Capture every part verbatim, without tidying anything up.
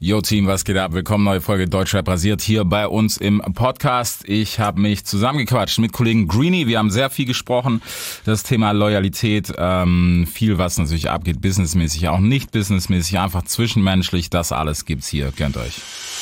Yo Team, was geht ab? Willkommen, neue Folge Deutschrap rasiert hier bei uns im Podcast. Ich habe mich zusammengequatscht mit Kollegen Greeny. Wir haben sehr viel gesprochen. Das Thema Loyalität, ähm, viel was natürlich abgeht, businessmäßig, auch nicht businessmäßig, einfach zwischenmenschlich. Das alles gibt's hier. Gönnt euch.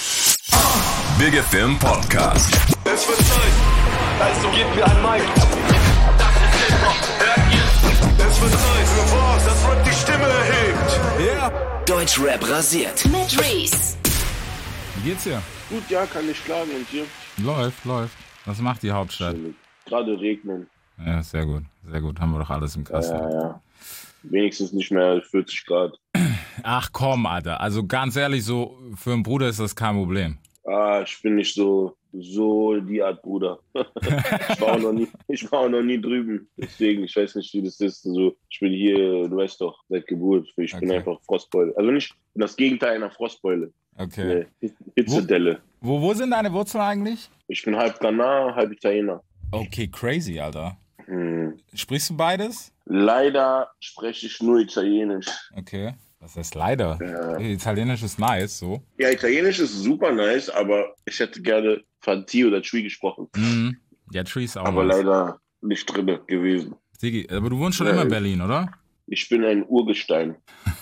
Big F M Podcast. Es wird Zeit. Also gebt mir ein Mic. Das ist Hip-Hop. Hört ihr? Es wird Zeit für was, das Rap die Stimme erhebt. Ja. Yeah. Deutschrap rasiert. Mit Reese. Wie geht's dir? Gut, ja, kann nicht klagen. Und dir? Läuft, läuft. Was macht die Hauptstadt? Gerade regnen. Ja, sehr gut. Sehr gut. Haben wir doch alles im Kasten. Ja, ja. Wenigstens nicht mehr vierzig Grad. Ach komm, Alter. Also ganz ehrlich, so für einen Bruder ist das kein Problem. Ah, ich bin nicht so, so die Art Bruder. ich, war auch noch nie, ich war auch noch nie drüben. Deswegen, ich weiß nicht, wie das ist. Also, ich bin hier, du weißt doch, seit Geburt. Ich bin Okay. einfach Frostbeule. Also nicht das Gegenteil einer Frostbeule. Okay. Nee, Hitzedelle. Wo, wo sind deine Wurzeln eigentlich? Ich bin halb Ghana, halb Italiener. Okay, crazy, Alter. Hm. Sprichst du beides? Leider spreche ich nur Italienisch. Okay. Das ist leider. Ja. Italienisch ist nice, so. Ja, Italienisch ist super nice, aber ich hätte gerne Fanti oder Tree gesprochen. Mhm. Ja, Tree ist auch Aber nice. leider nicht drin gewesen. Digi, aber du wohnst schon Ja, immer in ich- Berlin, oder? Ich bin ein Urgestein.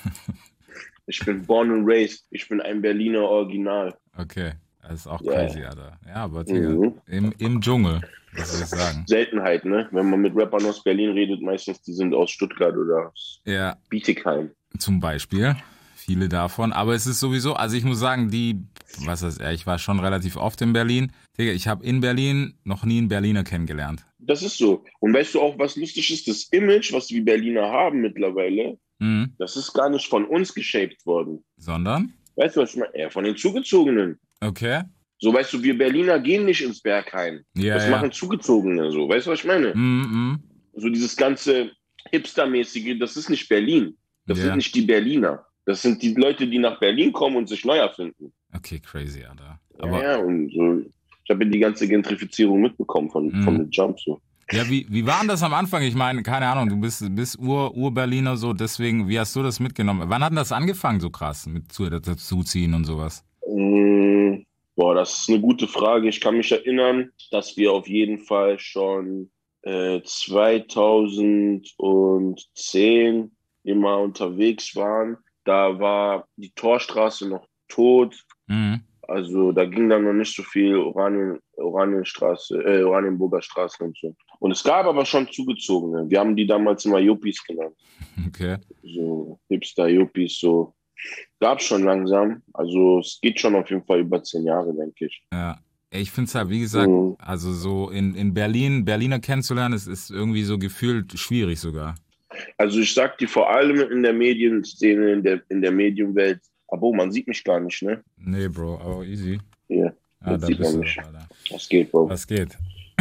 Ich bin born and raised. Ich bin ein Berliner Original. Okay. Das ist auch Ja. crazy, Alter. Ja, aber Digga, Mhm. im, im Dschungel, was soll ich sagen? Seltenheit, ne? Wenn man mit Rappern aus Berlin redet, meistens die sind aus Stuttgart oder aus Ja, Bietigheim. zum Beispiel. Viele davon. Aber es ist sowieso, also ich muss sagen, die, was ist, ja, ich war schon relativ oft in Berlin. Digga, ich habe in Berlin noch nie einen Berliner kennengelernt. Das ist so. Und weißt du auch, was lustig ist? Das Image, was wir Berliner haben mittlerweile, Mhm. das ist gar nicht von uns geshaped worden. Sondern? Weißt du, was ich meine? Eher von den Zugezogenen. Okay. So, weißt du, wir Berliner gehen nicht ins Berghain. Ja, das ja. machen Zugezogene so. Weißt du, was ich meine? Mhm, mhm. So dieses ganze Hipster-mäßige, das ist nicht Berlin. Das Ja. sind nicht die Berliner. Das sind die Leute, die nach Berlin kommen und sich neu erfinden. Okay, crazy, Alter. Ja, Aber ja, und so. Ich habe die ganze Gentrifizierung mitbekommen von, Mhm. von den Jump so. ja, wie, wie war denn das am Anfang? Ich meine, keine Ahnung, du bist, bist Ur, Ur-Berliner so, deswegen, wie hast du das mitgenommen? Wann hat denn das angefangen so krass, mit zu, dazuziehen und sowas? Mm, boah, das ist eine gute Frage. Ich kann mich erinnern, dass wir auf jeden Fall schon äh, zweitausendzehn immer unterwegs waren. Da war die Torstraße noch tot. Mhm. Also da ging dann noch nicht so viel Oranien, Oranienstraße, äh, Oranienburger Straße und so. Und es gab aber schon Zugezogene. Wir haben die damals immer Yuppies genannt. Okay. So Hipster-Yuppies, so. Gab's schon langsam. Also es geht schon auf jeden Fall über zehn Jahre, denke ich. Ja. Ich finde es halt, wie gesagt, Mhm. also so in, in Berlin, Berliner kennenzulernen, ist, ist irgendwie so gefühlt schwierig sogar. Also ich sag dir vor allem in der Medienszene, in der, in der Medienwelt, abo, man sieht mich gar nicht, ne? Nee, Bro, aber easy. Hier, Ja, das da sieht bist man du nicht. doch, Alter. Was geht, Bro? Was geht?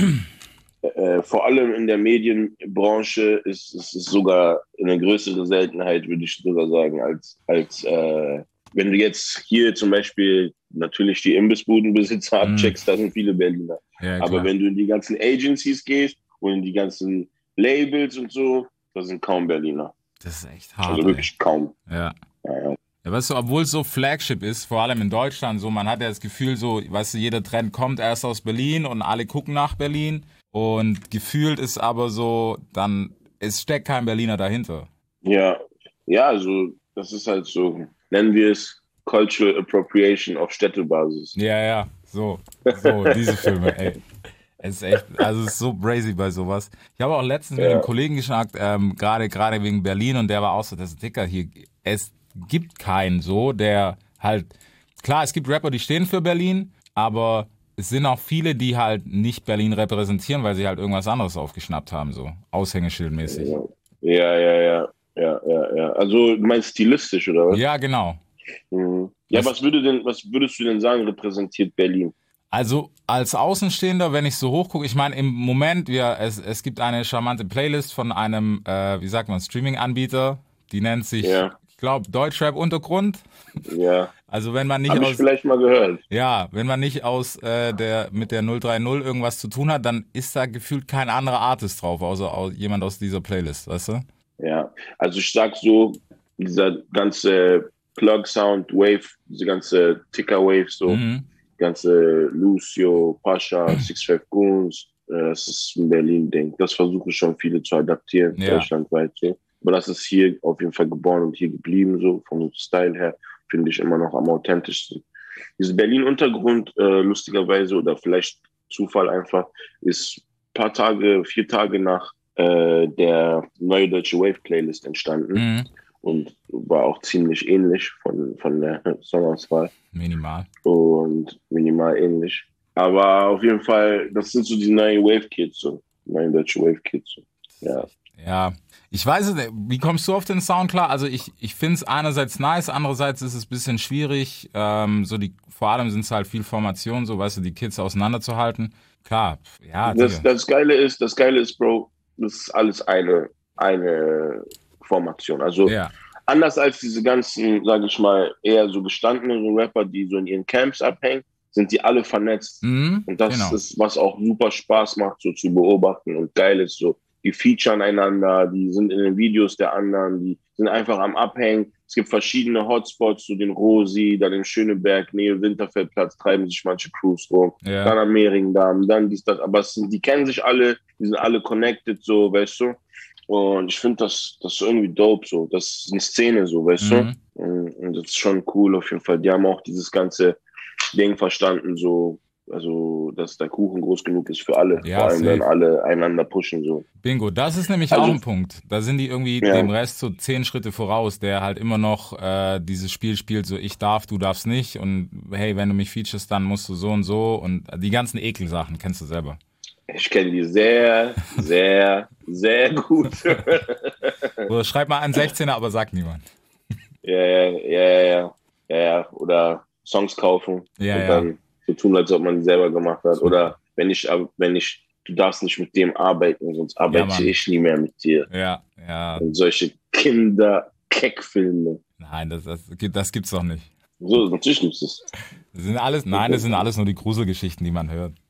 Äh, vor allem in der Medienbranche ist es ist sogar eine größere Seltenheit, würde ich sogar sagen, als, als äh, wenn du jetzt hier zum Beispiel natürlich die Imbissbudenbesitzer Mhm. abcheckst, da sind viele Berliner. Ja, Aber klar. wenn du in die ganzen Agencies gehst und in die ganzen Labels und so, da sind kaum Berliner. Das ist echt hart. Also ey. wirklich kaum. Ja. Ja, ja. Ja, weißt du, obwohl es so Flagship ist, vor allem in Deutschland, so, man hat ja das Gefühl, so, weißt du, jeder Trend kommt erst aus Berlin und alle gucken nach Berlin und gefühlt ist aber so, dann, es steckt kein Berliner dahinter. Ja, ja, also das ist halt so, nennen wir es Cultural Appropriation auf Städtebasis. Ja, ja, so, so, diese Filme, ey. Es ist echt, also es ist so crazy bei sowas. Ich habe auch letztens mit Ja. einem Kollegen geschnackt, ähm, gerade gerade wegen Berlin und der war auch so, das ist Dicker hier, es gibt keinen so, der halt, klar, es gibt Rapper, die stehen für Berlin, aber es sind auch viele, die halt nicht Berlin repräsentieren, weil sie halt irgendwas anderes aufgeschnappt haben, so Aushängeschildmäßig. Ja, ja, ja, ja, ja, ja, ja. Also du meinst stilistisch, oder was? Ja, genau. Mhm. Ja, Was- was würde denn, was würdest du denn sagen, repräsentiert Berlin? Also als Außenstehender, wenn ich so hochgucke, ich meine im Moment, ja, es, es gibt eine charmante Playlist von einem, äh, wie sagt man, Streaming-Anbieter, die nennt sich, Ja. ich glaube, Deutschrap Untergrund. Ja, Also wenn man nicht habe ich aus, vielleicht mal gehört. ja, wenn man nicht aus äh, der mit der null drei null irgendwas zu tun hat, dann ist da gefühlt kein anderer Artist drauf, außer aus, jemand aus dieser Playlist, weißt du? Ja, also ich sag so, dieser ganze Plug Sound, Wave, diese ganze Ticker Wave, so, Mhm. ganze Lucio, Pascha, Six Five Goons, äh, das ist ein Berlin-Ding. Das versuchen schon viele zu adaptieren, Ja. deutschlandweit, so. Aber das ist hier auf jeden Fall geboren und hier geblieben, so, vom Style her, finde ich immer noch am authentischsten. Dieser Berlin-Untergrund, äh, lustigerweise, oder vielleicht Zufall einfach, ist ein paar Tage, vier Tage nach äh, der Neue Deutsche Wave-Playlist entstanden. Mhm. Und war auch ziemlich ähnlich von, von der Songauswahl Minimal. und minimal ähnlich. Aber auf jeden Fall, das sind so die neuen Wave-Kids, so. Neue Deutsche Wave-Kids, so. Ja. Ja, ich weiß es nicht. Wie kommst du auf den Sound klar? Also ich, ich finde es einerseits nice, andererseits ist es ein bisschen schwierig. Ähm, so die, vor allem sind es halt viel Formation, so weißt du, die Kids auseinanderzuhalten. Klar, ja. Das, Digga. das Geile ist, das Geile ist, Bro, das ist alles eine, eine Formation. Also Ja. anders als diese ganzen, sage ich mal, eher so gestandenen Rapper, die so in ihren Camps abhängen, sind die alle vernetzt. Mhm, Und das genau. ist, was auch super Spaß macht, so zu beobachten und geil ist, so. Die featuren einander, die sind in den Videos der anderen, die sind einfach am Abhängen. Es gibt verschiedene Hotspots, so den Rosi, dann in Schöneberg, Nähe Winterfeldplatz, treiben sich manche Crews rum. Ja. Dann am Mehringdamm, dann dies, das. Aber es sind, die kennen sich alle, die sind alle connected, so, weißt du. Und ich finde das, das ist irgendwie dope, so. Das ist eine Szene, so, weißt Mhm. du. Und, und das ist schon cool auf jeden Fall. Die haben auch dieses ganze Ding verstanden, so, also, dass der Kuchen groß genug ist für alle. Ja, Vor allem, safe. wenn alle einander pushen, so. Bingo, das ist nämlich Also- auch ein Punkt. Da sind die irgendwie Ja. dem Rest so zehn Schritte voraus, der halt immer noch äh, dieses Spiel spielt, so ich darf, du darfst nicht und hey, wenn du mich featurest, dann musst du so und so und die ganzen Ekelsachen kennst du selber. Ich kenne die sehr, sehr, sehr gut. Oder schreib mal einen sechzehner, aber sagt niemand. ja, ja, ja, ja, ja, ja. Oder Songs kaufen Ja, und ja. dann so tun, als ob man die selber gemacht hat. So. Oder wenn ich, wenn ich, du darfst nicht mit dem arbeiten, sonst arbeite Mann. ich nie mehr mit dir. Ja, ja, Und solche Kinder-Keck-Filme. nein, das, das, gibt- das gibt's doch nicht. So, natürlich gibt es Das sind alles, nein, das sind alles nur die Gruselgeschichten, die man hört.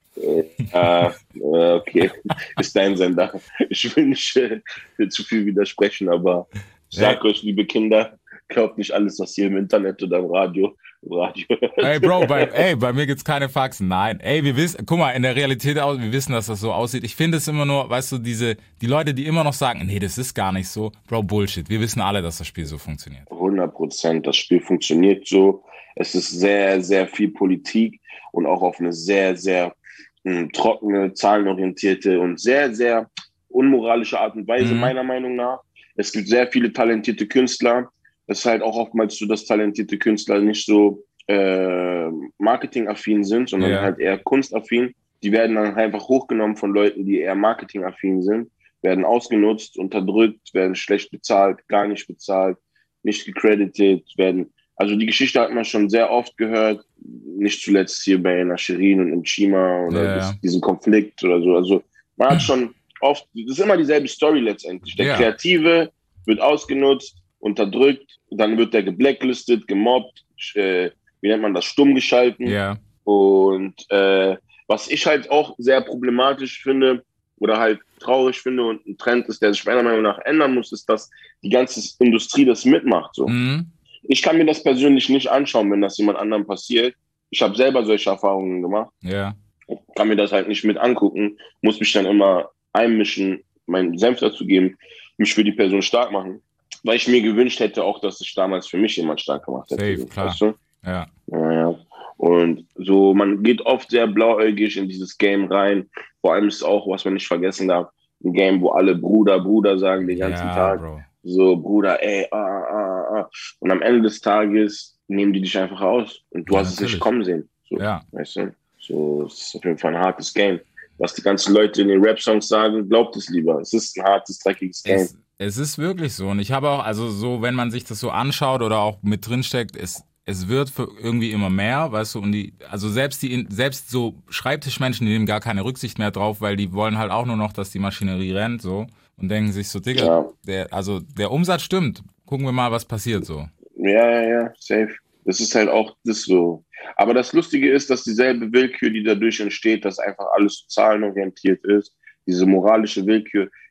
Ah, äh, okay, ist dein Sender. Ich will nicht äh, zu viel widersprechen, aber ich sag euch, liebe Kinder, glaubt nicht alles, was ihr im Internet oder im Radio, im Radio hört. Ey, Bro, bei, ey, bei mir gibt's keine Faxen. Nein. Ey, wir wissen, guck mal, in der Realität aus, wir wissen, dass das so aussieht. Ich finde es immer nur, weißt du, diese, die Leute, die immer noch sagen, nee, das ist gar nicht so. Bro, Bullshit. Wir wissen alle, dass das Spiel so funktioniert. hundert Prozent. Das Spiel funktioniert so. Es ist sehr, sehr viel Politik und auch auf eine sehr, sehr mh, trockene, zahlenorientierte und sehr, sehr unmoralische Art und Weise, Mhm. meiner Meinung nach. Es gibt sehr viele talentierte Künstler. Es ist halt auch oftmals so, dass talentierte Künstler nicht so äh, marketingaffin sind, sondern Ja. halt eher kunstaffin. Die werden dann einfach hochgenommen von Leuten, die eher marketingaffin sind, werden ausgenutzt, unterdrückt, werden schlecht bezahlt, gar nicht bezahlt, nicht gecredited, werden. Also die Geschichte hat man schon sehr oft gehört, nicht zuletzt hier bei Nasherin und Nchima oder Ja, das, ja. diesen Konflikt oder so. Also man hat schon oft, das ist immer dieselbe Story letztendlich. Der Ja. Kreative wird ausgenutzt, unterdrückt, dann wird der geblacklistet, gemobbt, äh, wie nennt man das, stumm geschalten. Ja. Und äh, was ich halt auch sehr problematisch finde oder halt traurig finde und ein Trend ist, der sich meiner Meinung nach ändern muss, ist, dass die ganze Industrie das mitmacht. So. Mhm. Ich kann mir das persönlich nicht anschauen, wenn das jemand anderem passiert. Ich habe selber solche Erfahrungen gemacht, Ja. kann mir das halt nicht mit angucken, muss mich dann immer einmischen, meinen Senf dazu geben, mich für die Person stark machen, weil ich mir gewünscht hätte auch, dass sich damals für mich jemand stark gemacht hätte. Safe, klar. Weißt du? Ja. Ja, ja. Und so, man geht oft sehr blauäugig in dieses Game rein. Vor allem ist es auch, was man nicht vergessen darf, ein Game, wo alle Bruder, Bruder sagen den ganzen Ja, Tag. Bro. So, Bruder, ey, ah, ah, ah. Und am Ende des Tages nehmen die dich einfach aus. Und du Ja, hast es natürlich. nicht kommen sehen. So, Ja. weißt du? So, es ist auf jeden Fall ein hartes Game. Was die ganzen Leute in den Rap-Songs sagen, glaubt es lieber. Es ist ein hartes, dreckiges Game. Es, es ist wirklich so. Und ich habe auch, also so, wenn man sich das so anschaut oder auch mit drin steckt, es, es wird für irgendwie immer mehr, weißt du, und die, also selbst die, selbst so Schreibtischmenschen, die nehmen gar keine Rücksicht mehr drauf, weil die wollen halt auch nur noch, dass die Maschinerie rennt, so, und denken sich so, Digga, Ja. der, also der Umsatz stimmt. Gucken wir mal, was passiert, so. Ja, ja, ja, safe. Das ist halt auch das so. Aber das Lustige ist, dass dieselbe Willkür, die dadurch entsteht, dass einfach alles zahlenorientiert ist, diese moralische Willkür,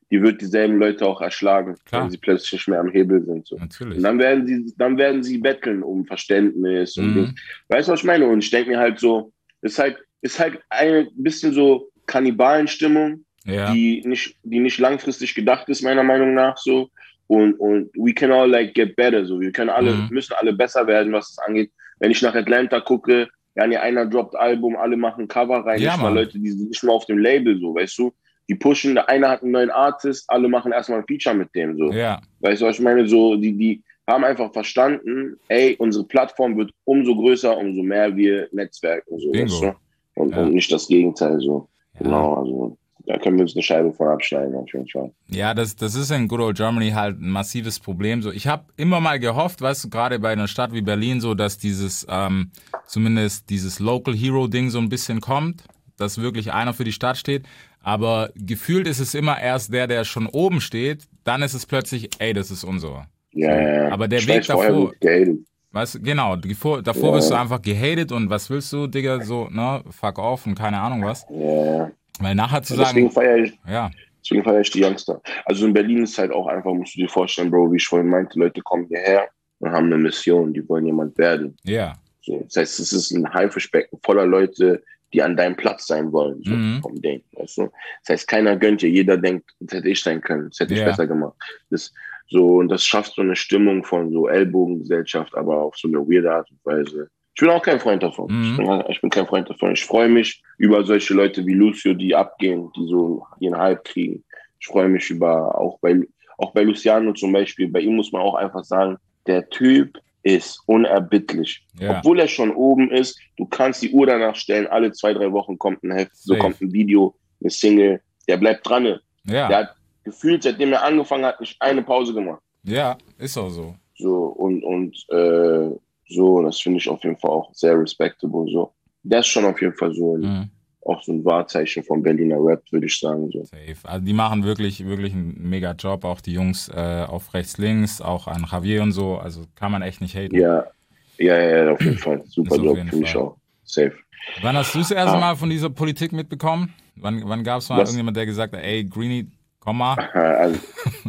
die wird dieselben Leute auch erschlagen, Klar. wenn sie plötzlich nicht mehr am Hebel sind. So. Natürlich. Und dann werden sie, dann werden sie betteln um Verständnis und Mhm. Dings. Weißt du, was ich meine? Und ich denke mir halt so, ist halt, ist halt ein bisschen so Kannibalenstimmung, Ja. die nicht, die nicht langfristig gedacht ist, meiner Meinung nach so. Und, und we can all like get better. So. Wir können alle, Mhm. müssen alle besser werden, was es angeht. Wenn ich nach Atlanta gucke, ja, nee, einer droppt Album, alle machen Cover rein. Ja, nicht mal Mann. Leute, die sind nicht mal auf dem Label, so, weißt du? Die pushen, der eine hat einen neuen Artist, alle machen erstmal ein Feature mit dem, so. Ja. Weißt du, was ich meine? So, die, die haben einfach verstanden, ey, unsere Plattform wird umso größer, umso mehr wir netzwerken, so, Bingo. weißt du? Und, Ja. und nicht das Gegenteil, so. Ja. Genau, also, da können wir uns eine Scheibe von abschneiden, auf jeden Fall. Ja, das, das ist in Good Old Germany halt ein massives Problem. So, ich habe immer mal gehofft, weißt du, gerade bei einer Stadt wie Berlin, so, dass dieses, ähm, zumindest dieses Local Hero Ding so ein bisschen kommt, dass wirklich einer für die Stadt steht. Aber gefühlt ist es immer erst der, der schon oben steht. Dann ist es plötzlich, ey, das ist unser. Ja, ja, ja. Aber der Ich Weg weiß, vorher davor, wird gehatet. weißt du, genau, davor, davor Ja. wirst du einfach gehatet und was willst du, Digga, so, ne, fuck off und keine Ahnung was. Ja, ja. Weil nachher zu Deswegen sagen, feiere ich, ja, deswegen feiere ich die Youngster. Also in Berlin ist halt auch einfach, musst du dir vorstellen, Bro, wie ich vorhin meinte, Leute kommen hierher und haben eine Mission, die wollen jemand werden. ja, So, das heißt, es ist ein Haifischbecken voller Leute, die an deinem Platz sein wollen, so Mhm. vom Ding, weißt du? Das heißt, keiner gönnt dir, jeder denkt, das hätte ich sein können, das hätte ich Ja. besser gemacht. Das, so, und das schafft so eine Stimmung von so Ellbogengesellschaft, aber auf so eine weirde Art und Weise. Ich bin auch kein Freund davon. Mhm. Ich, bin, ich bin kein Freund davon. Ich freue mich über solche Leute wie Lucio, die abgehen, die so ihren Hype kriegen. Ich freue mich über, auch bei, auch bei Luciano zum Beispiel, bei ihm muss man auch einfach sagen, der Typ ist unerbittlich. Ja. Obwohl er schon oben ist, du kannst die Uhr danach stellen, alle zwei, drei Wochen kommt ein Heft, so Safe. kommt ein Video, eine Single, der bleibt dran. Der ja, hat gefühlt, seitdem er angefangen hat, nicht eine Pause gemacht. ja, ist auch so. So, und, und äh, so, das finde ich auf jeden Fall auch sehr respectable. So. Das ist schon auf jeden Fall so ein, Mhm. auch so ein Wahrzeichen vom Berliner Rap, würde ich sagen. So. Safe. Also die machen wirklich, wirklich einen mega Job, auch die Jungs äh, auf rechts, links, auch an Javier und so, also kann man echt nicht haten. Ja, ja, ja, auf jeden Fall. Super Ist auf Job, jeden finde ich Fall. auch. Safe. Wann hast du das erste Ah. Mal von dieser Politik mitbekommen? Wann, wann gab es mal Was? irgendjemand, der gesagt hat, ey, Greenie, komm mal? Also,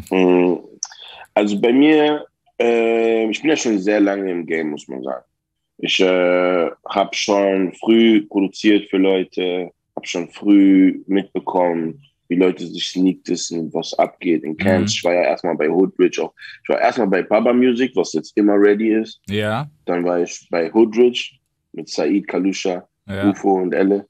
mh, also bei mir, äh, ich bin ja schon sehr lange im Game, muss man sagen. Ich äh, habe schon früh produziert für Leute, habe schon früh mitbekommen, wie Leute sich sneakdissen, was abgeht in Camps. Mhm. Ich war ja erstmal bei Hoodridge auch. Ich war erstmal bei Baba Music, was jetzt immer ready ist. Ja, Dann war ich bei Hoodridge mit Said, Kalusha, ja, Ufo und Elle.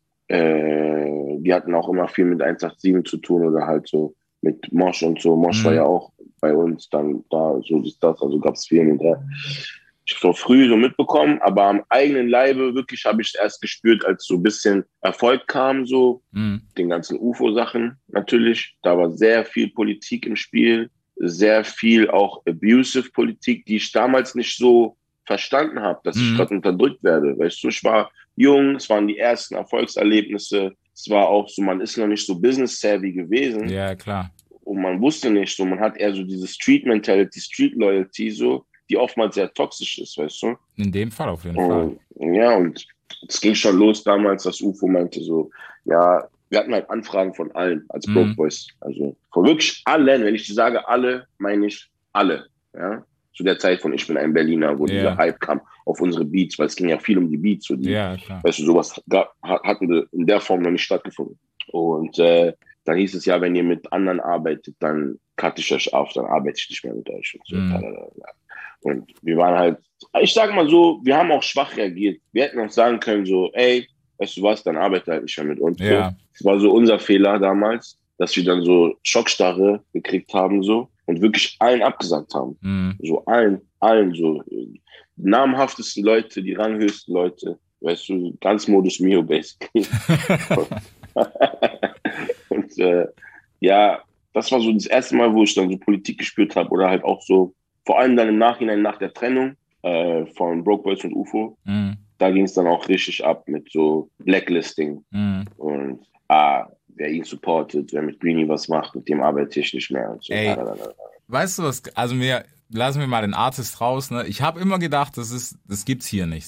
Äh, die hatten auch immer viel mit eins acht sieben zu tun oder halt so mit Mosch und so. Mosch Mhm. war ja auch bei uns dann da, so ist das, also gab es viel mit der. Ich habe so früh so mitbekommen, aber am eigenen Leibe wirklich habe ich es erst gespürt, als so ein bisschen Erfolg kam, so mhm. den ganzen U F O-Sachen natürlich. Da war sehr viel Politik im Spiel, sehr viel auch abusive Politik, die ich damals nicht so verstanden habe, dass ich Mhm. gerade unterdrückt werde. Weißt du, ich war jung, es waren die ersten Erfolgserlebnisse, es war auch so, man ist noch nicht so business-savvy gewesen Ja, klar. und man wusste nicht so, man hat eher so diese Street-Mentality, Street-Loyalty so, die oftmals sehr toxisch ist, weißt du? In dem Fall auf jeden Fall. Und, ja, und es ging schon los damals, dass U F O meinte so, ja, wir hatten halt Anfragen von allen als Mhm. Broke Boys. Also von wirklich allen, wenn ich sage alle, meine ich alle. Ja? Zu der Zeit von Ich bin ein Berliner, wo Ja. dieser Hype kam auf unsere Beats, weil es ging ja viel um die Beats. So die, Ja, klar. Weißt du, sowas gab, hat- hatten wir in der Form noch nicht stattgefunden. Und äh, dann hieß es ja, wenn ihr mit anderen arbeitet, dann cutte ich euch auf, dann arbeite ich nicht mehr mit euch. Und, so. Mhm. Und wir waren halt, ich sag mal so, wir haben auch schwach reagiert. Wir hätten auch sagen können, so, ey, weißt du was, dann arbeite halt nicht mehr mit uns. Ja. So. Das war so unser Fehler damals, dass wir dann so Schockstarre gekriegt haben so und wirklich allen abgesagt haben. Mhm. So allen, allen so. Die namhaftesten Leute, die ranghöchsten Leute, weißt du, ganz Modus Mio basically. Und äh, ja, das war so das erste Mal, wo ich dann so Politik gespürt habe oder halt auch so, vor allem dann im Nachhinein nach der Trennung äh, von Broke Boys und U F O, Mhm. da ging es dann auch richtig ab mit so Blacklisting Mhm. und ah, wer ihn supportet, wer mit Greenie was macht, mit dem arbeite ich nicht mehr. Und so. Ey. Weißt du was, also mir, lassen wir mal den Artist raus, ne? Ich habe immer gedacht, das ist, das gibt's hier nicht so.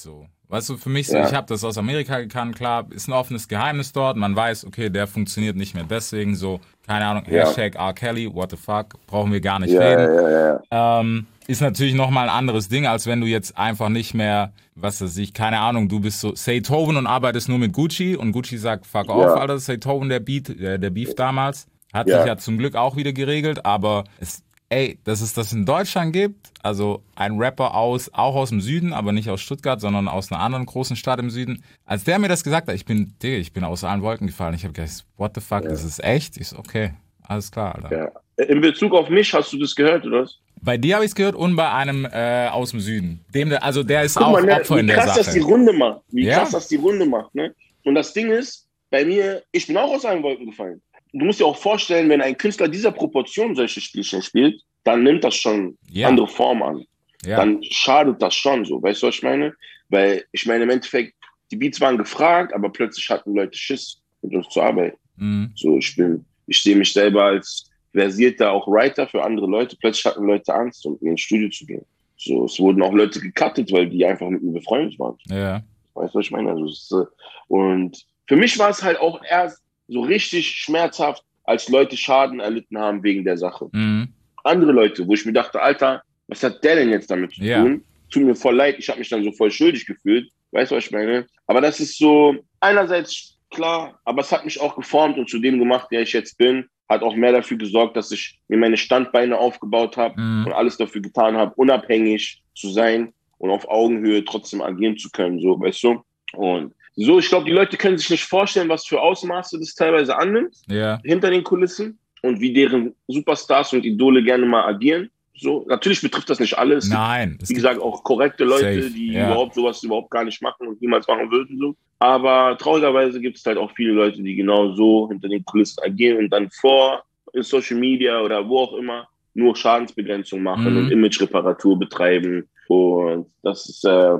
Weißt du, für mich so, Ja. ich habe das aus Amerika gekannt, klar, ist ein offenes Geheimnis dort, man weiß, okay, der funktioniert nicht mehr deswegen, so, keine Ahnung, Ja. Hashtag R. Kelly, what the fuck, brauchen wir gar nicht Ja, reden. ja, ja, ja. Ähm, ist natürlich nochmal ein anderes Ding, als wenn du jetzt einfach nicht mehr, was weiß ich, keine Ahnung, du bist so Zaytoven und arbeitest nur mit Gucci und Gucci sagt, fuck Ja. off, Alter, Zaytoven, der Beat, der, der Beef damals, hat Ja. sich ja zum Glück auch wieder geregelt, aber es, ey, dass es das in Deutschland gibt, also ein Rapper aus, auch aus dem Süden, aber nicht aus Stuttgart, sondern aus einer anderen großen Stadt im Süden, als der mir das gesagt hat, ich bin, Digga, ich bin aus allen Wolken gefallen, ich habe gedacht, what the fuck, das ist echt? Ich so, okay, alles klar, Alter. Ja. In Bezug auf mich, hast du das gehört, oder was? Bei dir habe ich es gehört und bei einem äh, aus dem Süden. Dem, der- also der ist Guck auch mal, ne, Opfer in wie der krass das die Sache. Runde macht. Wie Ja. krass das die Runde macht, ne? Und das Ding ist, bei mir, ich bin auch aus allen Wolken gefallen. Du musst dir auch vorstellen, wenn ein Künstler dieser Proportion solche Spielchen spielt, dann nimmt das schon Ja. andere Form an. Ja. Dann schadet das schon so. Weißt du, was ich meine? Weil ich meine, im Endeffekt, die Beats waren gefragt, aber plötzlich hatten Leute Schiss, mit uns zu arbeiten. Mhm. So, ich bin, ich sehe mich selber als versierter auch Writer für andere Leute. Plötzlich hatten Leute Angst, um ins Studio zu gehen. So, es wurden auch Leute gecuttet, weil die einfach mit mir befreundet waren. Ja. Weißt du, was ich meine? Also, es ist, äh, und für mich war es halt auch erst so richtig schmerzhaft, als Leute Schaden erlitten haben wegen der Sache. Mhm. Andere Leute, wo ich mir dachte, Alter, was hat der denn jetzt damit zu Ja. tun? Tut mir voll leid, ich habe mich dann so voll schuldig gefühlt. Weißt du, was ich meine? Aber das ist so einerseits klar, aber es hat mich auch geformt und zu dem gemacht, der ich jetzt bin. Hat auch mehr dafür gesorgt, dass ich mir meine Standbeine aufgebaut habe Mhm. und alles dafür getan habe, unabhängig zu sein und auf Augenhöhe trotzdem agieren zu können, so, weißt du? Und so, ich glaube, die Leute können sich nicht vorstellen, was für Ausmaße das teilweise annimmt, Ja. hinter den Kulissen und wie deren Superstars und Idole gerne mal agieren. So, natürlich betrifft das nicht alles. Nein. Es Wie gibt- gesagt, auch korrekte Leute, Safe, die ja. überhaupt sowas überhaupt gar nicht machen und niemals machen würden. So. Aber traurigerweise gibt es halt auch viele Leute, die genau so hinter den Kulissen agieren und dann vor in Social Media oder wo auch immer nur Schadensbegrenzung machen Mhm. und Image-Reparatur betreiben. Und das ist äh,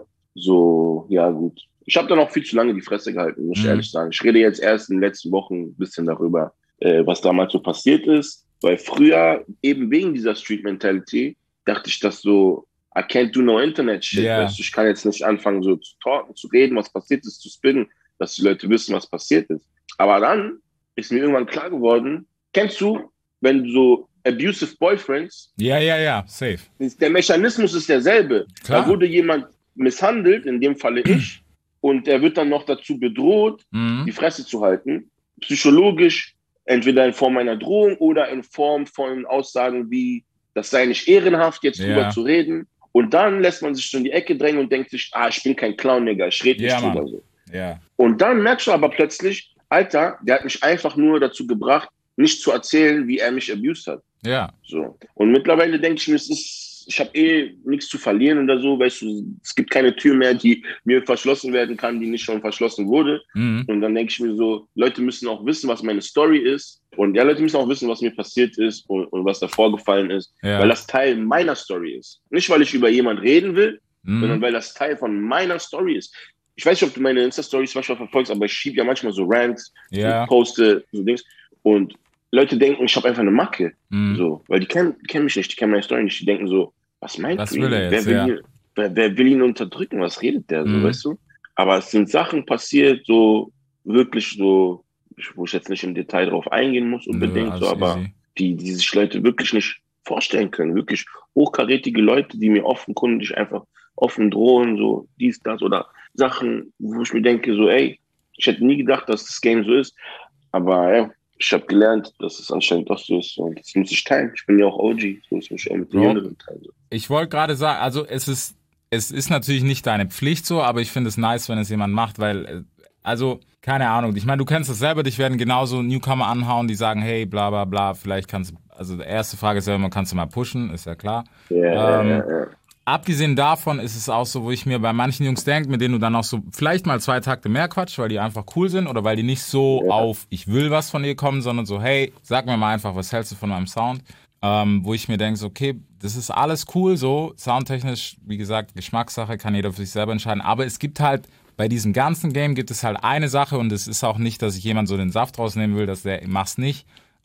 so, ja gut. Ich habe dann auch viel zu lange die Fresse gehalten, muss ich Mhm. ehrlich sagen. Ich rede jetzt erst in den letzten Wochen ein bisschen darüber, äh, was damals so passiert ist. Weil früher, eben wegen dieser Street-Mentality, dachte ich, dass so, I can't do no Internet-Shit. Ja. Weißt du, ich kann jetzt nicht anfangen, so zu talken, zu reden, was passiert ist, zu spinnen, dass die Leute wissen, was passiert ist. Aber dann ist mir irgendwann klar geworden, kennst du, wenn du so abusive Boyfriends, Ja, ja, ja, safe. der Mechanismus ist derselbe. Klar. Da wurde jemand misshandelt, in dem Falle ich, und er wird dann noch dazu bedroht, die Mhm. Fresse zu halten, psychologisch, entweder in Form einer Drohung oder in Form von Aussagen wie, das sei nicht ehrenhaft, jetzt Ja. drüber zu reden. Und dann lässt man sich so in die Ecke drängen und denkt sich, ah, ich bin kein Clown, Digga, ich rede nicht Ja, drüber. Mann. So. Ja. Und dann merkst du aber plötzlich, Alter, der hat mich einfach nur dazu gebracht, nicht zu erzählen, wie er mich abused hat. Ja. So. Und mittlerweile denke ich mir, es ist, ich habe eh nichts zu verlieren oder so, weißt du, es gibt keine Tür mehr, die mir verschlossen werden kann, die nicht schon verschlossen wurde. Mhm. Und dann denke ich mir so, Leute müssen auch wissen, was meine Story ist. Und ja, Leute müssen auch wissen, was mir passiert ist und, und was da vorgefallen ist. Ja. Weil das Teil meiner Story ist. Nicht, weil ich über jemanden reden will, sondern Mhm. weil das Teil von meiner Story ist. Ich weiß nicht, ob du meine Insta-Stories manchmal verfolgst, aber ich schiebe ja manchmal so Rants Ja. und poste so Dings. Und Leute denken, ich habe einfach eine Macke. Mhm. So, weil die kennen, die kennen mich nicht, die kennen meine Story nicht. Die denken so, was meint Was Green? will er jetzt, wer, will ja. ihn, wer, wer will ihn unterdrücken? Was redet der so, Mhm. weißt du? Aber es sind Sachen passiert, so wirklich so, wo ich jetzt nicht im Detail drauf eingehen muss unbedingt, Nö, so, alles aber easy. die, die sich Leute wirklich nicht vorstellen können. Wirklich hochkarätige Leute, die mir offenkundig einfach offen drohen, so dies, das oder Sachen, wo ich mir denke, so, ey, ich hätte nie gedacht, dass das Game so ist. Aber ja, ich habe gelernt, dass es anscheinend doch so ist. Und das muss ich teilen. Ich bin ja auch O G, so muss ich auch mit den Bro. Jüngeren teilen. So. Ich wollte gerade sagen, also es ist, es ist natürlich nicht deine Pflicht so, aber ich finde es nice, wenn es jemand macht, weil, äh, also, keine Ahnung, ich meine, du kennst das selber, dich werden genauso Newcomer anhauen, die sagen, hey, bla bla bla, vielleicht kannst du, also die erste Frage ist ja immer, kannst du mal pushen, ist ja klar. Ja, Ähm, ja, ja, ja. Abgesehen davon ist es auch so, wo ich mir bei manchen Jungs denke, mit denen du dann auch so vielleicht mal zwei Takte mehr quatsch, weil die einfach cool sind oder weil die nicht so Ja. auf ich will was von dir kommen, sondern so, hey, sag mir mal einfach, was hältst du von meinem Sound? Ähm, wo ich mir denke, so, okay, das ist alles cool so, soundtechnisch, wie gesagt, Geschmackssache, kann jeder für sich selber entscheiden, aber es gibt halt, bei diesem ganzen Game gibt es halt eine Sache und es ist auch nicht, dass ich jemand so den Saft rausnehmen will, dass der, mach's nicht,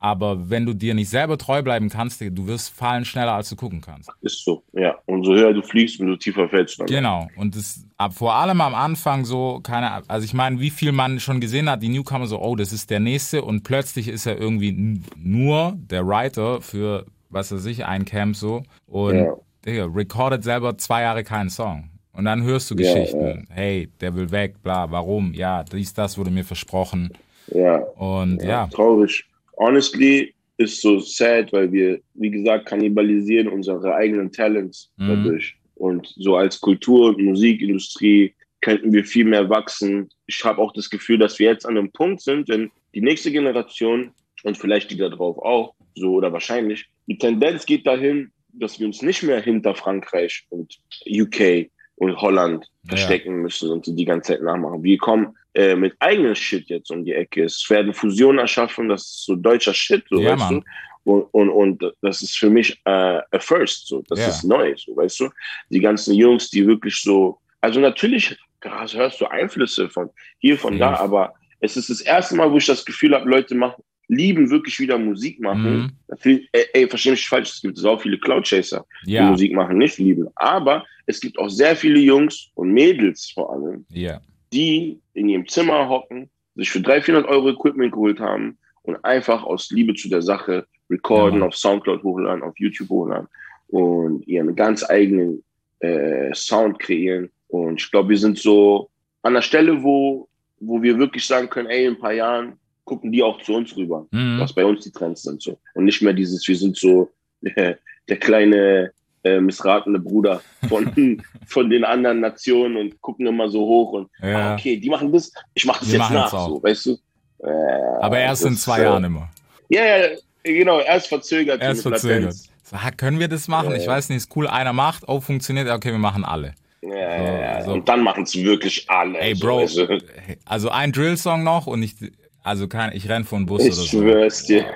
Aber wenn du dir nicht selber treu bleiben kannst, du wirst fallen schneller, als du gucken kannst. Ist so, ja. Und so höher du fliegst, umso tiefer fällst du dann. Genau. Und das ab, vor allem am Anfang so, keine, also ich meine, wie viel man schon gesehen hat, die Newcomer so, oh, das ist der Nächste und plötzlich ist er irgendwie n- nur der Writer für, was weiß ich, ein Camp so und Ja. Digga, recordet selber zwei Jahre keinen Song. Und dann hörst du Ja, Geschichten. Hey, der will weg, bla, warum? Ja, dies, das wurde mir versprochen. Ja. Und ja. Ja, traurig. Honestly, ist so sad, weil wir, wie gesagt, kannibalisieren unsere eigenen Talents Mhm. dadurch. Und so als Kultur- und Musikindustrie könnten wir viel mehr wachsen. Ich habe auch das Gefühl, dass wir jetzt an einem Punkt sind, wenn die nächste Generation und vielleicht die da drauf auch, so oder wahrscheinlich, die Tendenz geht dahin, dass wir uns nicht mehr hinter Frankreich und U K und Holland verstecken müssen und die ganze Zeit nachmachen. Wir kommen äh, mit eigenem Shit jetzt um die Ecke. Es werden Fusionen erschaffen, das ist so deutscher Shit, so, Ja, weißt Mann. du? Und, und, und das ist für mich äh, a first, so. Das Ja. ist neu, so, weißt du? Die ganzen Jungs, die wirklich so, also natürlich hörst du Einflüsse von hier, von da, Safe. aber es ist das erste Mal, wo ich das Gefühl habe, Leute machen, lieben wirklich wieder Musik machen. Mhm. Natürlich, ey, ey, versteh mich falsch, es gibt so viele Cloud-Chaser, die Ja, Musik machen, nicht lieben. Aber es gibt auch sehr viele Jungs und Mädels vor allem, ja. die in ihrem Zimmer hocken, sich für dreihundert, vierhundert Euro Equipment geholt haben und einfach aus Liebe zu der Sache recorden, Ja. auf Soundcloud hochladen, auf YouTube hochladen und ihren ganz eigenen äh, Sound kreieren. Und ich glaube, wir sind so an der Stelle, wo, wo wir wirklich sagen können, ey, in ein paar Jahren gucken die auch zu uns rüber, Mhm. was bei uns die Trends sind. So. Und nicht mehr dieses, wir sind so äh, der kleine äh, missratene Bruder von, von den anderen Nationen und gucken immer so hoch und Ja. ah, okay, die machen das, ich mache das Wir jetzt machen nach, das auch. so, weißt du? Äh, Aber erst das in zwei ist, Jahren äh, immer. Ja, ja, genau, erst verzögert. Erst mit verzögert. Latenz. So, ha, können wir das machen? Ja, Ich ja. weiß nicht, ist cool, einer macht, oh, funktioniert, okay, wir machen alle. Ja, ja, ja. so. Und dann machen es wirklich alle. Ey, so, Bro, weißt du? also ein Drill-Song noch und ich, also kein, ich renn vor einen Bus Ich oder so. schwör's dir.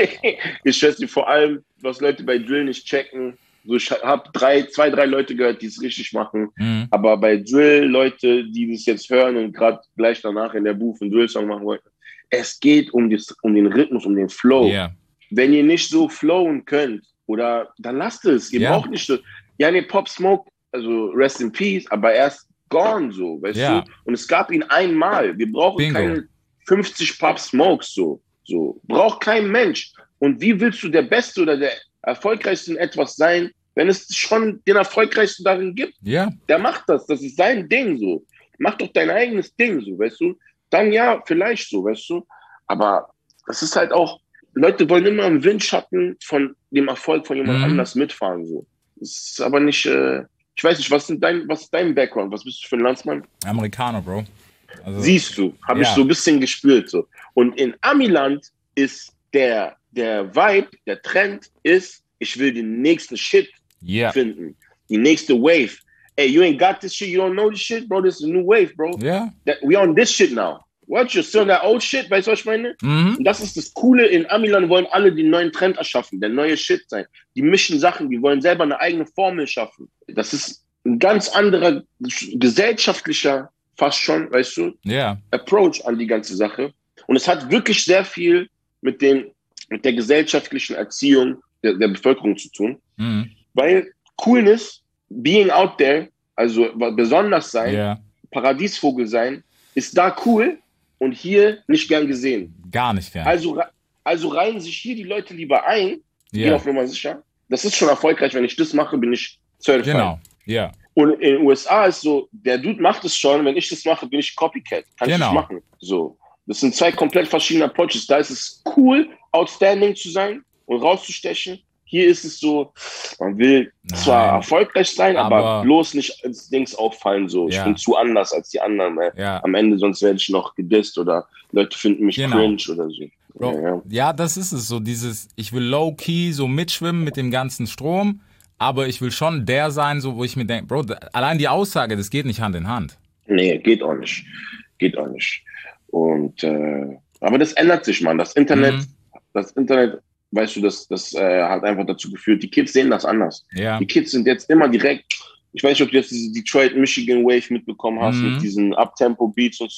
Ich schwör's dir, vor allem, was Leute bei Drill nicht checken. So, ich habe drei, zwei, drei Leute gehört, die es richtig machen. Mhm. Aber bei Drill, Leute, die das jetzt hören und gerade gleich danach in der Booth einen Drill-Song machen wollten, es geht um, das, um den Rhythmus, um den Flow. Yeah. Wenn ihr nicht so flowen könnt, oder dann lasst es. Ihr Ja. braucht nicht so. Ja, nee, Pop Smoke, also rest in peace, aber er ist gone so, weißt Ja. du? Und es gab ihn einmal. Wir brauchen Bingo. keine fünfzig Pop Smokes so. so. Braucht kein Mensch. Und wie willst du der Beste oder der Erfolgreichste in etwas sein, wenn es schon den Erfolgreichsten darin gibt? Ja, Der macht das. Das ist sein Ding so. Mach doch dein eigenes Ding so, weißt du? Dann ja, vielleicht so, weißt du? Aber es ist halt auch, Leute wollen immer im Windschatten von dem Erfolg von jemand Mhm. anders mitfahren so. Das ist aber nicht, äh, ich weiß nicht, was, sind dein, was ist dein Background? Was bist du für ein Landsmann? Amerikaner, Bro. Also, Siehst du, habe ja. ich so ein bisschen gespürt. So. Und in Amiland ist der, der Vibe, der Trend ist, ich will den nächsten Shit yeah. finden. Die nächste Wave. Ey, you ain't got this shit, you don't know this shit, bro, this is a new wave, bro. Ja. That, we on this shit now. What, you're still on that old shit, weißt du, was ich meine? Mhm. Und das ist das Coole, in Amiland wollen alle den neuen Trend erschaffen, der neue Shit sein. Die mischen Sachen, die wollen selber eine eigene Formel schaffen. Das ist ein ganz anderer, gesellschaftlicher, fast schon, weißt du, Ja. Approach an die ganze Sache. Und es hat wirklich sehr viel mit, den, mit der gesellschaftlichen Erziehung der, der Bevölkerung zu tun. Mhm. Weil Coolness, being out there, also besonders sein, Ja. Paradiesvogel sein, ist da cool und hier nicht gern gesehen. Gar nicht gern. Also, re- also reihen sich hier die Leute lieber ein, gehen Ja. auf Nummer sicher. Das ist schon erfolgreich, wenn ich das mache, bin ich certified. Genau. Ja. Und in den U S A ist so, der Dude macht es schon, wenn ich das mache, bin ich Copycat. Kann ich Genau. nicht machen. So. Das sind zwei komplett verschiedene Approaches. Da ist es cool, outstanding zu sein und rauszustechen. Hier ist es so, man will Nein. zwar erfolgreich sein, aber, Aber- bloß nicht als Dings auffallen. So. Ich Ja. bin zu anders als die anderen. Ey. Ja. Am Ende, sonst werde ich noch gedisst oder Leute finden mich Genau. cringe oder so. Bro, Ja, ja. ja, das ist es so, dieses, ich will low-key so mitschwimmen mit dem ganzen Strom, aber ich will schon der sein, so wo ich mir denke, Bro, da, allein die Aussage, das geht nicht Hand in Hand. Nee, geht auch nicht. Geht auch nicht. Und äh, aber das ändert sich, Mann. Das Internet, Mhm. das Internet, weißt du, das, das äh, hat einfach dazu geführt, die Kids sehen das anders. Ja. Die Kids sind jetzt immer direkt, ich weiß nicht, ob du jetzt diese Detroit, Michigan Wave mitbekommen hast, Mhm. mit diesen Uptempo-Beats und so.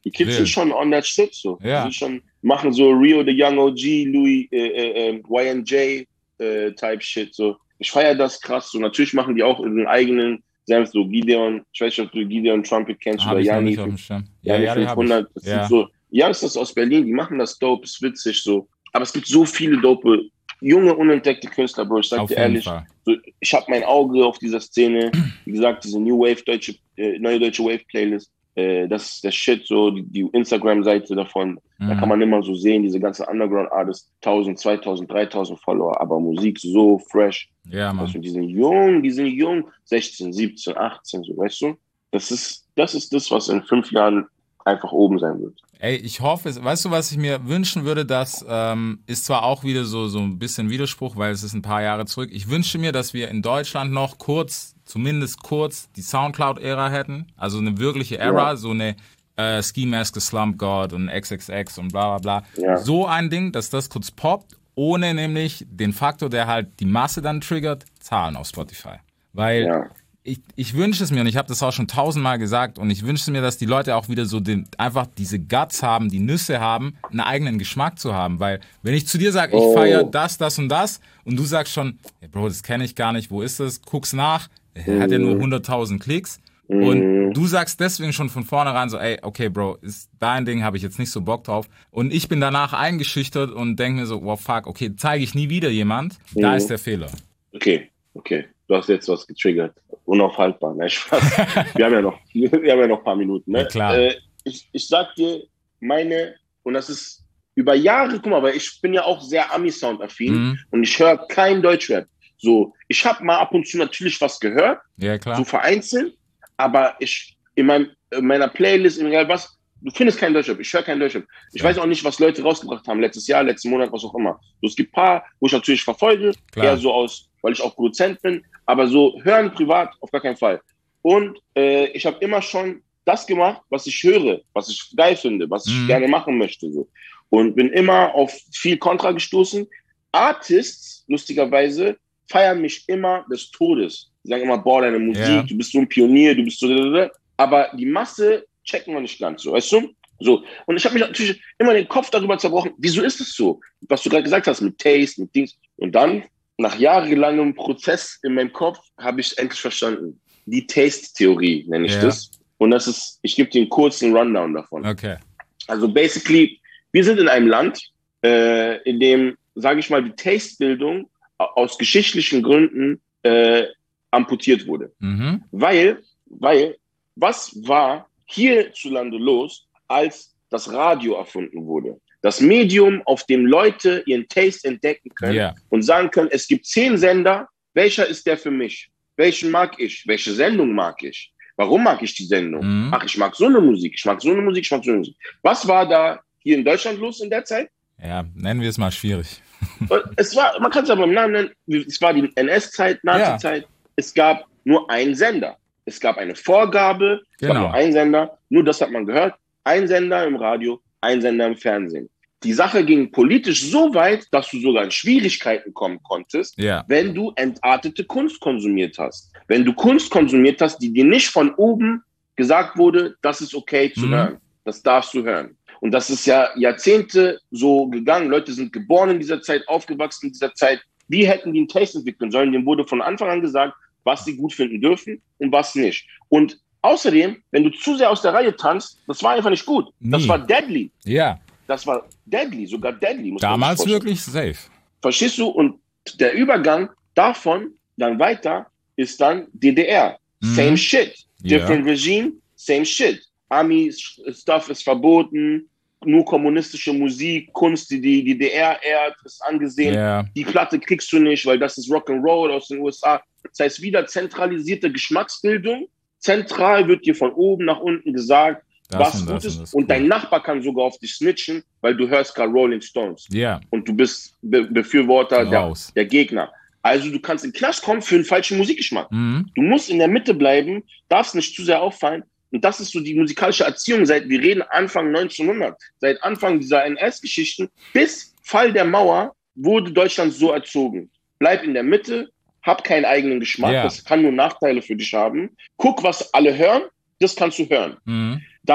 Die Kids Wild. sind schon on that shit so. Ja. Die sind schon, machen so Rio the Young O G, Louis, äh, äh, Y N J äh, Type Shit so. Ich feiere das krass so. Natürlich machen die auch ihren eigenen, selbst so Gideon, ich weiß nicht, ob du Gideon Trumpet kennst Hab oder ich noch Jani. nicht auf dem Schirm. Ja, Jani ja, die hab ich. fünfhundert. Das Ja. sind so Youngsters aus Berlin, die machen das dope, ist witzig so. Aber es gibt so viele dope, junge, unentdeckte Künstler, Bro. Ich sag Auf dir jeden ehrlich, Fall. so, ich habe mein Auge auf dieser Szene. Wie gesagt, diese New Wave deutsche, äh, neue deutsche Wave Playlist. Äh, das ist der Shit, so die, die Instagram-Seite davon. Mhm. Da kann man immer so sehen, diese ganzen Underground-Artists, tausend, zweitausend, dreitausend Follower, aber Musik so fresh. Ja, Mann. Weißt du, die sind jung, die sind jung, sechzehn, siebzehn, achtzehn, so, weißt du? Das ist, das ist das, was in fünf Jahren einfach oben sein wird. Ey, ich hoffe, es, weißt du, was ich mir wünschen würde, das ähm, ist zwar auch wieder so, so ein bisschen Widerspruch, weil es ist ein paar Jahre zurück. Ich wünsche mir, dass wir in Deutschland noch kurz, zumindest kurz, die Soundcloud-Ära hätten. Also eine wirkliche Ära, Ja. so eine äh, Ski Mask, Slump God und X X X und bla bla bla. Ja. So ein Ding, dass das kurz poppt, ohne nämlich den Faktor, der halt die Masse dann triggert, Zahlen auf Spotify. Weil Ja. ich, ich wünsche es mir, und ich habe das auch schon tausendmal gesagt, und ich wünsche mir, dass die Leute auch wieder so den, einfach diese Guts haben, die Nüsse haben, einen eigenen Geschmack zu haben. Weil wenn ich zu dir sage, ich Oh. feiere das, das und das, und du sagst schon, hey Bro, das kenne ich gar nicht, wo ist das? Guck's nach, er hat ja nur hunderttausend Klicks. Und du sagst deswegen schon von vornherein so, ey, okay, Bro, ist dein Ding, habe ich jetzt nicht so Bock drauf. Und ich bin danach eingeschüchtert und denke mir so, wow, fuck, okay, zeige ich nie wieder jemand. Da Mhm. ist der Fehler. Okay, okay. Du hast jetzt was getriggert. Unaufhaltbar. Ne? Spaß. wir, haben ja noch, wir haben ja noch ein paar Minuten. Ne? Ja, klar. Äh, ich, ich sag dir, meine, und das ist über Jahre, guck mal, weil ich bin ja auch sehr Ami-Sound-affin Mhm. und ich höre kein Deutschrap. So, ich habe mal ab und zu natürlich was gehört, Ja, klar. so vereinzelt, aber ich in, meinem, in meiner Playlist, egal was, du findest keinen Deutschrap, ich höre keinen Deutschrap. Ich Ja. weiß auch nicht, was Leute rausgebracht haben, letztes Jahr, letzten Monat, was auch immer. So, es gibt ein paar, wo ich natürlich verfolge, Klar. eher so aus, weil ich auch Produzent bin, aber so hören privat auf gar keinen Fall. Und äh, ich habe immer schon das gemacht, was ich höre, was ich geil finde, was ich Mhm. gerne machen möchte. So. Und bin immer auf viel Kontra gestoßen. Artists, lustigerweise, feiern mich immer des Todes. Die sagen immer, boah, deine Musik, Ja. du bist so ein Pionier, du bist so... Aber die Masse checken wir nicht ganz so, weißt du? So. Und ich habe mich natürlich immer den Kopf darüber zerbrochen, wieso ist es so? Was du gerade gesagt hast, mit Taste, mit Dings. Und dann, nach jahrelangem Prozess in meinem Kopf, habe ich endlich verstanden. Die Taste-Theorie nenne ich Ja. das. Und das ist, ich gebe dir einen kurzen Rundown davon. Okay. Also basically, wir sind in einem Land, äh, in dem, sage ich mal, die Taste-Bildung aus geschichtlichen Gründen äh, amputiert wurde. Mhm. Weil, weil, was war hierzulande los, als das Radio erfunden wurde? Das Medium, auf dem Leute ihren Taste entdecken können Ja. und sagen können, es gibt zehn Sender, welcher ist der für mich? Welchen mag ich? Welche Sendung mag ich? Warum mag ich die Sendung? Mhm. Ach, ich mag so eine Musik, ich mag so eine Musik, ich mag so eine Musik. Was war da hier in Deutschland los in der Zeit? Ja, nennen wir es mal schwierig. Und es war, man kann es aber beim Namen nennen, es war die N S-Zeit, Nazi-Zeit. Es gab nur einen Sender. Es gab eine Vorgabe, es Genau. gab nur einen Sender, nur das hat man gehört. Ein Sender im Radio, ein Sender im Fernsehen. Die Sache ging politisch so weit, dass du sogar in Schwierigkeiten kommen konntest, Ja. wenn du entartete Kunst konsumiert hast. Wenn du Kunst konsumiert hast, die dir nicht von oben gesagt wurde, das ist okay zu Mhm. hören. Das darfst du hören. Und das ist ja Jahrzehnte so gegangen. Leute sind geboren in dieser Zeit, aufgewachsen in dieser Zeit. Wie hätten die einen Taste entwickeln sollen? Dem wurde von Anfang an gesagt, was sie gut finden dürfen und was nicht. Und außerdem, wenn du zu sehr aus der Reihe tanzt, das war einfach nicht gut. Das Nie. war deadly. Ja. Das war deadly, sogar deadly. muss man sich Damals vorstellen. wirklich safe. Verstehst du? Und der Übergang davon dann weiter ist dann D D R. Mhm. Same shit. Ja. Different regime, same shit. Army-Stuff ist verboten, nur kommunistische Musik, Kunst, die die D D R ehrt, ist angesehen. Ja. Die Platte kriegst du nicht, weil das ist Rock'n'Roll aus den U S A. Das heißt, wieder zentralisierte Geschmacksbildung. Zentral wird dir von oben nach unten gesagt, Das was und gut das ist. und das Und cool. dein Nachbar kann sogar auf dich snitchen, weil du hörst gerade Rolling Stones. Ja. Und du bist Be Befürworter der, Raus. der Gegner. Also du kannst in den Knast kommen für einen falschen Musikgeschmack. Mhm. Du musst in der Mitte bleiben, darfst nicht zu sehr auffallen. Und das ist so die musikalische Erziehung seit, wir reden Anfang neunzehnhundert, seit Anfang dieser N S-Geschichten bis Fall der Mauer wurde Deutschland so erzogen. Bleib in der Mitte, hab keinen eigenen Geschmack, Ja. das kann nur Nachteile für dich haben. Guck, was alle hören, das kannst du hören. Mhm. Dann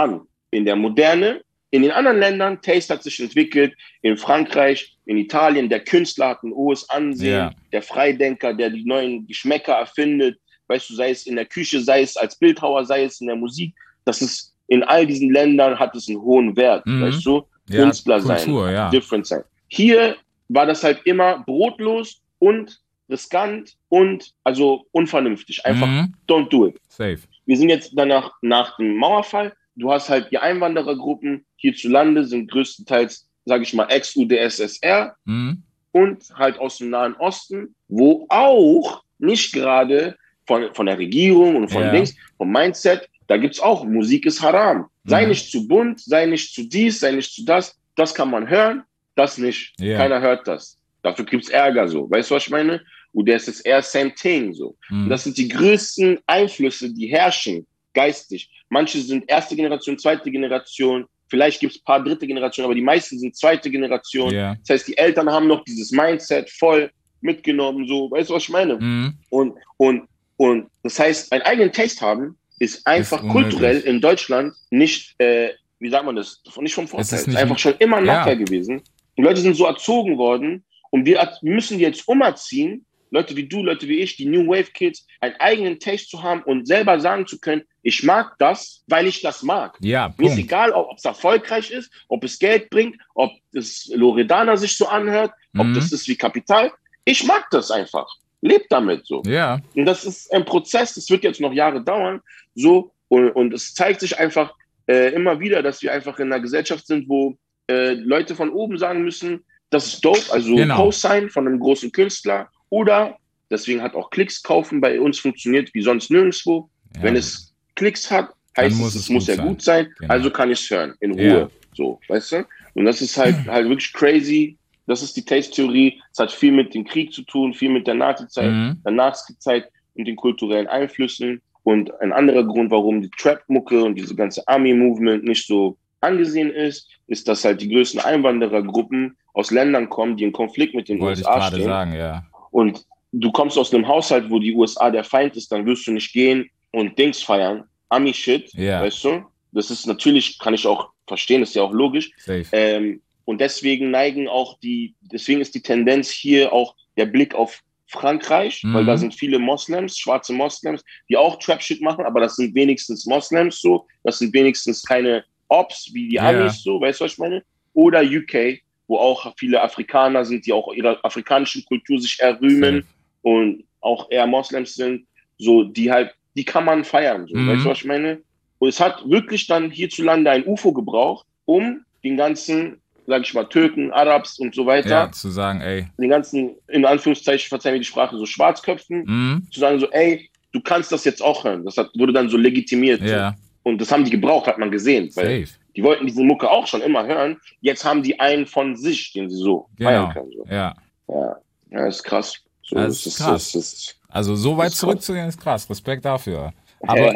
in der Moderne. In den anderen Ländern, Taste hat sich entwickelt, in Frankreich, in Italien, der Künstler hat ein hohes Ansehen, yeah. der Freidenker, der die neuen Geschmäcker erfindet, weißt du, sei es in der Küche, sei es als Bildhauer, sei es in der Musik, das ist, in all diesen Ländern hat es einen hohen Wert, mhm. weißt du, ja, Künstler Kultur, sein, ja. different sein. Hier war das halt immer brotlos und riskant und also unvernünftig, einfach mhm. don't do it. Safe. Wir sind jetzt danach, nach dem Mauerfall, du hast halt die Einwanderergruppen hierzulande, sind größtenteils, sage ich mal, Ex-U D S S R mhm. und halt aus dem Nahen Osten, wo auch nicht gerade von, von der Regierung und von ja. Dings, vom Mindset, da gibt es auch, Musik ist haram. Sei mhm. nicht zu bunt, sei nicht zu dies, sei nicht zu das. Das kann man hören, das nicht. Yeah. Keiner hört das. Dafür gibt es Ärger so. Weißt du, was ich meine? U D S S R, same thing so. Mhm. Und das sind die größten Einflüsse, die herrschen geistig. Manche sind erste Generation, zweite Generation, vielleicht gibt es ein paar dritte Generation, aber die meisten sind zweite Generation. Yeah. Das heißt, die Eltern haben noch dieses Mindset voll mitgenommen, so, weißt du, was ich meine? Mhm. Und, und, und das heißt, einen eigenen Taste haben, ist einfach ist kulturell in Deutschland nicht, äh, wie sagt man das, nicht vom Vorteil. Es ist, ist einfach schon immer ein Nachteil ja. gewesen. Die Leute sind so erzogen worden und wir müssen jetzt umerziehen, Leute wie du, Leute wie ich, die New Wave Kids, einen eigenen Taste zu haben und selber sagen zu können, ich mag das, weil ich das mag. Ja, mir ist egal, ob es erfolgreich ist, ob es Geld bringt, ob das Loredana sich so anhört, mhm. ob das ist wie Kapital. Ich mag das einfach. Lebt damit so. Ja. Und das ist ein Prozess, das wird jetzt noch Jahre dauern. So, und, und es zeigt sich einfach äh, immer wieder, dass wir einfach in einer Gesellschaft sind, wo äh, Leute von oben sagen müssen, das ist dope, also genau. Co-Sign von einem großen Künstler. Oder, deswegen hat auch Klicks kaufen bei uns funktioniert wie sonst nirgendwo. Ja. Wenn es Klicks hat, heißt es, es muss ja gut sein, genau. also kann ich es hören, in Ruhe. Ja. So, weißt du? Und das ist halt, halt wirklich crazy. Das ist die Taste-Theorie. Es hat viel mit dem Krieg zu tun, viel mit der Nazi-Zeit, mhm. der Nazi-Zeit und den kulturellen Einflüssen. Und ein anderer Grund, warum die Trap-Mucke und diese ganze Army-Movement nicht so angesehen ist, ist, dass halt die größten Einwanderergruppen aus Ländern kommen, die in Konflikt mit den Wollte U S A ich gerade stehen. sagen, ja. Und du kommst aus einem Haushalt, wo die U S A der Feind ist, dann wirst du nicht gehen und Dings feiern. Ami-Shit, yeah. weißt du? Das ist natürlich, kann ich auch verstehen, ist ja auch logisch. Ähm, und deswegen neigen auch die, deswegen ist die Tendenz hier auch der Blick auf Frankreich, mhm. weil da sind viele Moslems, schwarze Moslems, die auch Trap-Shit machen, aber das sind wenigstens Moslems so, das sind wenigstens keine Ops wie die yeah. Amis so, weißt du, was ich meine? Oder U K, wo auch viele Afrikaner sind, die auch ihrer afrikanischen Kultur sich errühmen mhm. und auch eher Moslems sind, so, die halt, die kann man feiern, so, mhm. weißt du, was ich meine? Und es hat wirklich dann hierzulande ein U F O gebraucht, um den ganzen, sag ich mal, Türken, Arabs und so weiter, ja, zu sagen, ey, den ganzen, in Anführungszeichen, verzeih mir die Sprache, so Schwarzköpfen, mhm. zu sagen so, ey, du kannst das jetzt auch hören. Das hat, wurde dann so legitimiert. Ja. So. Und das haben die gebraucht, hat man gesehen. Weil Safe. Die wollten diese Mucke auch schon immer hören. Jetzt haben die einen von sich, den sie so genau. feiern können. So. Ja. Ja, ja, ist krass. So, das ist, ist krass. Ist, ist, also so weit zurückzugehen ist krass. Respekt dafür. Aber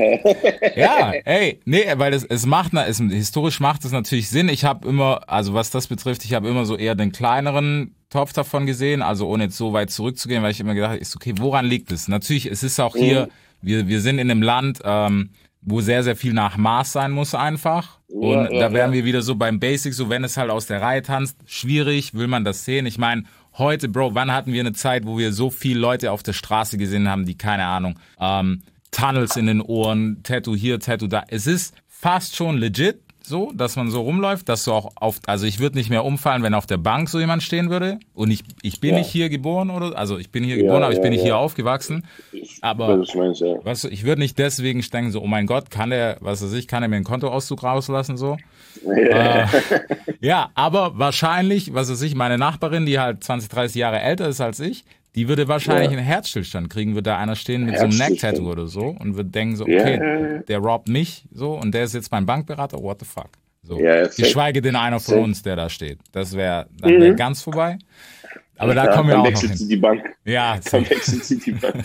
ja, ey, nee, weil es, es macht, es, historisch macht es natürlich Sinn. Ich habe immer, also was das betrifft, ich habe immer so eher den kleineren Topf davon gesehen, also ohne jetzt so weit zurückzugehen, weil ich immer gedacht habe, ist okay, woran liegt es? Natürlich, es ist auch hier, mhm. wir, wir sind in einem Land, ähm, wo sehr, sehr viel nach Maß sein muss einfach. Und ja, ja, da wären ja. wir wieder so beim Basic, so wenn es halt aus der Reihe tanzt, schwierig, will man das sehen. Ich meine, heute, Bro, wann hatten wir eine Zeit, wo wir so viele Leute auf der Straße gesehen haben, die, keine Ahnung, ähm, Tunnels in den Ohren, Tattoo hier, Tattoo da. Es ist fast schon legit so, dass man so rumläuft, dass du auch auf, also ich würde nicht mehr umfallen, wenn auf der Bank so jemand stehen würde. Und ich, ich bin ja. nicht hier geboren oder, also ich bin hier ja, geboren, aber ja, ich bin nicht ja. hier aufgewachsen. Aber ich, meinst, ja. weißt du, ich würde nicht deswegen denken so, oh mein Gott, kann der, was weiß ich, kann er mir einen Kontoauszug rauslassen so. Ja. Äh, ja, aber wahrscheinlich, was weiß ich, meine Nachbarin, die halt zwanzig, dreißig Jahre älter ist als ich, die würde wahrscheinlich ja. einen Herzstillstand kriegen, würde da einer stehen mit so einem Neck-Tattoo oder so und würde denken so, okay, ja. der robbt mich so und der ist jetzt mein Bankberater, what the fuck. So. Ja, geschweige denn einer von uns, der da steht. Das wäre dann wär mhm. ganz vorbei. Aber da ja, kommen wir auch noch hin. Sie die Bank. Ja, dann wechselt sie die Bank.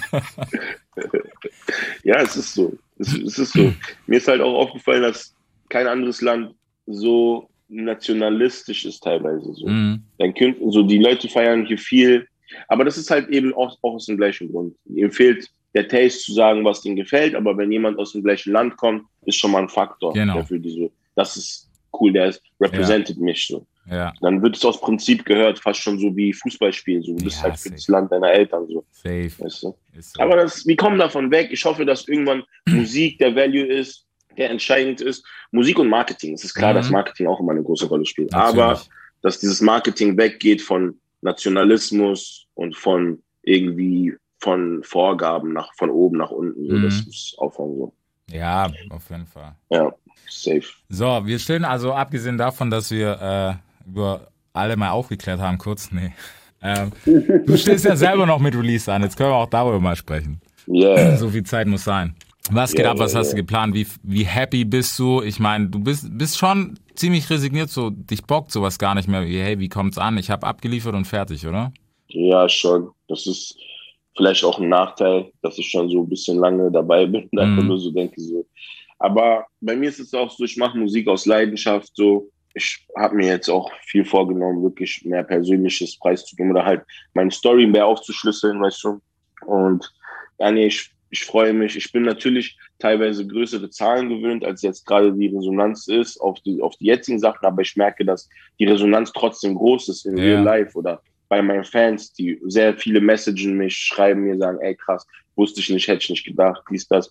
Ja, es ist so. Es, es ist so. Mir ist halt auch aufgefallen, dass kein anderes Land so nationalistisch ist teilweise so. Mhm. Dann könnt, so die Leute feiern hier viel. Aber das ist halt eben auch, auch aus dem gleichen Grund. Ihm fehlt der Taste zu sagen, was denen gefällt, aber wenn jemand aus dem gleichen Land kommt, ist schon mal ein Faktor, genau. der für diese das ist cool, der ist, represented ja. mich so. Ja. Dann wird es aus Prinzip gehört, fast schon so wie Fußballspielen. So. Du bist ja, halt für safe. Das Land deiner Eltern. So. Safe. Weißt du? So. Aber das, wir kommen davon weg. Ich hoffe, dass irgendwann Musik der Value ist, der entscheidend ist. Musik und Marketing. Es ist klar, mhm. dass Marketing auch immer eine große Rolle spielt. Natürlich. Aber dass dieses Marketing weggeht von Nationalismus und von irgendwie von Vorgaben nach von oben nach unten. So. Mhm. Das muss aufhören. So. Ja, auf jeden Fall. Ja, safe. So, wir stehen also, abgesehen davon, dass wir äh, über alle mal aufgeklärt haben, kurz, nee. Ähm, du stehst ja selber noch mit Release an, jetzt können wir auch darüber mal sprechen. Ja. Yeah. So viel Zeit muss sein. Was geht yeah, ab, was yeah, hast yeah. du geplant, wie, wie happy bist du? Ich meine, du bist, bist schon ziemlich resigniert, so dich bockt sowas gar nicht mehr, wie, hey, wie kommt's an? Ich habe abgeliefert und fertig, oder? Ja, schon. Das ist vielleicht auch ein Nachteil, dass ich schon so ein bisschen lange dabei bin und einfach mm. nur so denke, so. Aber bei mir ist es auch so, ich mache Musik aus Leidenschaft, so. Ich habe mir jetzt auch viel vorgenommen, wirklich mehr Persönliches preiszugeben oder halt meine Story mehr aufzuschlüsseln, weißt du. Und ja, nee, ich, ich freue mich. Ich bin natürlich teilweise größere Zahlen gewöhnt, als jetzt gerade die Resonanz ist auf die, auf die jetzigen Sachen, aber ich merke, dass die Resonanz trotzdem groß ist in ja. Real Life oder bei meinen Fans, die sehr viele messagen mich, schreiben mir, sagen, ey krass, wusste ich nicht, hätte ich nicht gedacht, dies, das.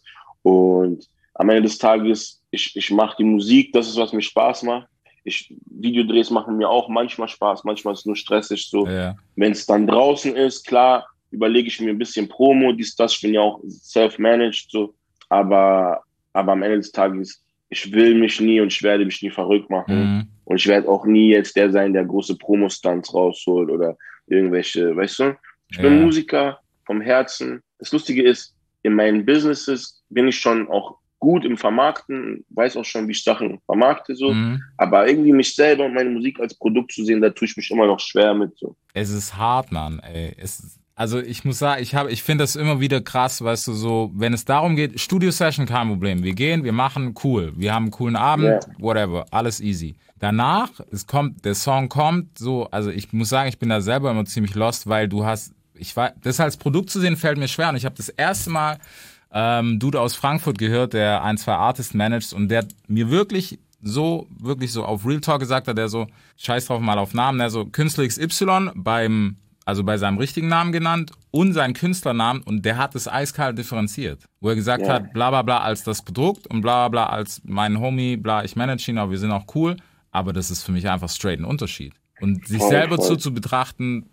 Und am Ende des Tages, ich, ich mache die Musik, das ist, was mir Spaß macht. Ich, Videodrehs machen mir auch manchmal Spaß, manchmal ist es nur stressig. So. Ja. Wenn es dann draußen ist, klar, überlege ich mir ein bisschen Promo, dies, das, ich bin ja auch self-managed, so. Aber, aber am Ende des Tages, ich will mich nie und ich werde mich nie verrückt machen. Mhm. Und ich werde auch nie jetzt der sein, der große Promo-Stunts rausholt oder irgendwelche, weißt du? Ich bin ja. Musiker vom Herzen. Das Lustige ist, in meinen Businesses bin ich schon auch gut im Vermarkten, weiß auch schon, wie ich Sachen vermarkte, so. Mhm. Aber irgendwie mich selber und meine Musik als Produkt zu sehen, da tue ich mich immer noch schwer mit, so. Es ist hart, Mann, ey. Es, also ich muss sagen, ich habe, ich finde das immer wieder krass, weißt du, so, wenn es darum geht, Studio-Session, kein Problem. Wir gehen, wir machen, cool. Wir haben einen coolen Abend, yeah. whatever, alles easy. Danach, es kommt, der Song kommt, so, also ich muss sagen, ich bin da selber immer ziemlich lost, weil du hast, ich war, das als Produkt zu sehen, fällt mir schwer. Und ich habe das erste Mal ähm, Dude aus Frankfurt gehört, der ein, zwei Artists managt und der mir wirklich so, wirklich so auf Real Talk gesagt hat, der so, scheiß drauf mal auf Namen, der so Künstler X Y beim, also bei seinem richtigen Namen genannt und seinen Künstlernamen und der hat es eiskalt differenziert. Wo er gesagt ja. hat, bla bla bla als das Produkt und bla bla bla als mein Homie, bla, ich manage ihn, aber wir sind auch cool, aber das ist für mich einfach straight ein Unterschied. Und sich voll, selber voll. zu, zu betrachten,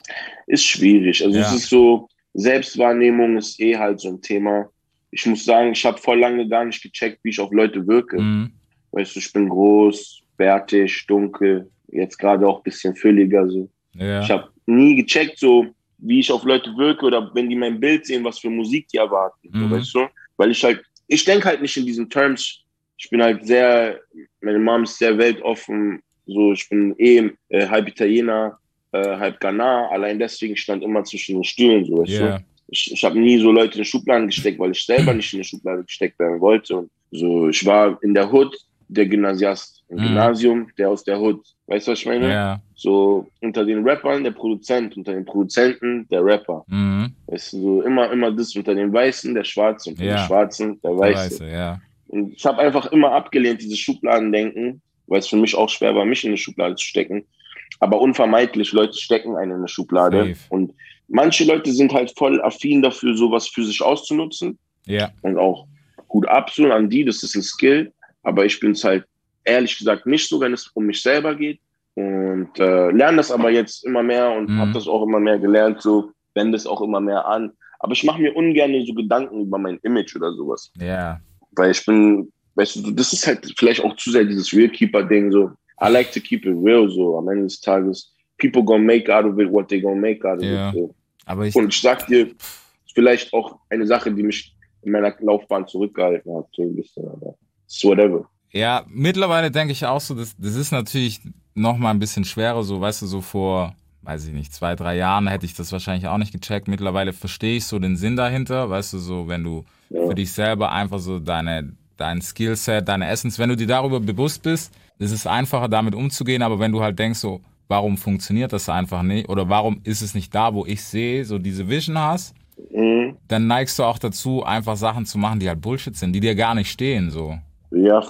ist schwierig. Also ja. es ist so, Selbstwahrnehmung ist eh halt so ein Thema. Ich muss sagen, ich habe voll lange gar nicht gecheckt, wie ich auf Leute wirke. Mhm. Weißt du, ich bin groß, bärtig, dunkel, jetzt gerade auch ein bisschen fülliger. So. Ja. Ich habe nie gecheckt, so wie ich auf Leute wirke oder wenn die mein Bild sehen, was für Musik die erwarten. Mhm. So, weißt du? Weil ich halt, ich denke halt nicht in diesen Terms. Ich bin halt sehr, meine Mom ist sehr weltoffen. So, ich bin eh äh, halb Italiener, äh, halb Ghana. Allein deswegen stand immer zwischen den Stühlen. So, weißt yeah. du? Ich, ich habe nie so Leute in Schubladen gesteckt, weil ich selber nicht in eine Schublade gesteckt werden wollte. Und so, ich war in der Hood der Gymnasiast, im mm. Gymnasium, der aus der Hood. Weißt du, was ich meine? Yeah. So unter den Rappern der Produzent, unter den Produzenten der Rapper. Mm. Weißt du, so immer, immer das unter den Weißen der Schwarze, unter yeah. den Schwarzen der Weiße. Der Weiße yeah. Und ich habe einfach immer abgelehnt, dieses Schubladendenken, weil es für mich auch schwer war, mich in eine Schublade zu stecken. Aber unvermeidlich, Leute stecken einen in eine Schublade. Safe. Und manche Leute sind halt voll affin dafür, sowas für sich auszunutzen. Ja. Und auch gut abzuholen an die, das ist ein Skill. Aber ich bin es halt ehrlich gesagt nicht so, wenn es um mich selber geht. Und äh, lerne das aber jetzt immer mehr und mhm. habe das auch immer mehr gelernt, so wende es auch immer mehr an. Aber ich mache mir ungern so Gedanken über mein Image oder sowas. Ja. Weil ich bin, weißt du, das ist halt vielleicht auch zu sehr dieses Real-Keeper-Ding, so I like to keep it real, so am Ende des Tages. People gonna make out of it what they gonna make out of ja. it. So. Aber ich, und ich sag dir, vielleicht auch eine Sache, die mich in meiner Laufbahn zurückgehalten hat, so ein bisschen, aber it's whatever. Ja, mittlerweile denke ich auch so, das, das ist natürlich noch mal ein bisschen schwerer, so, weißt du, so vor, weiß ich nicht, zwei, drei Jahren hätte ich das wahrscheinlich auch nicht gecheckt. Mittlerweile verstehe ich so den Sinn dahinter, weißt du, so, wenn du ja. für dich selber einfach so deine, dein Skillset, deine Essence, wenn du dir darüber bewusst bist, ist es einfacher, damit umzugehen, aber wenn du halt denkst, so, warum funktioniert das einfach nicht oder warum ist es nicht da, wo ich sehe, so diese Vision hast, mhm. dann neigst du auch dazu, einfach Sachen zu machen, die halt Bullshit sind, die dir gar nicht stehen, so. Ja, voll,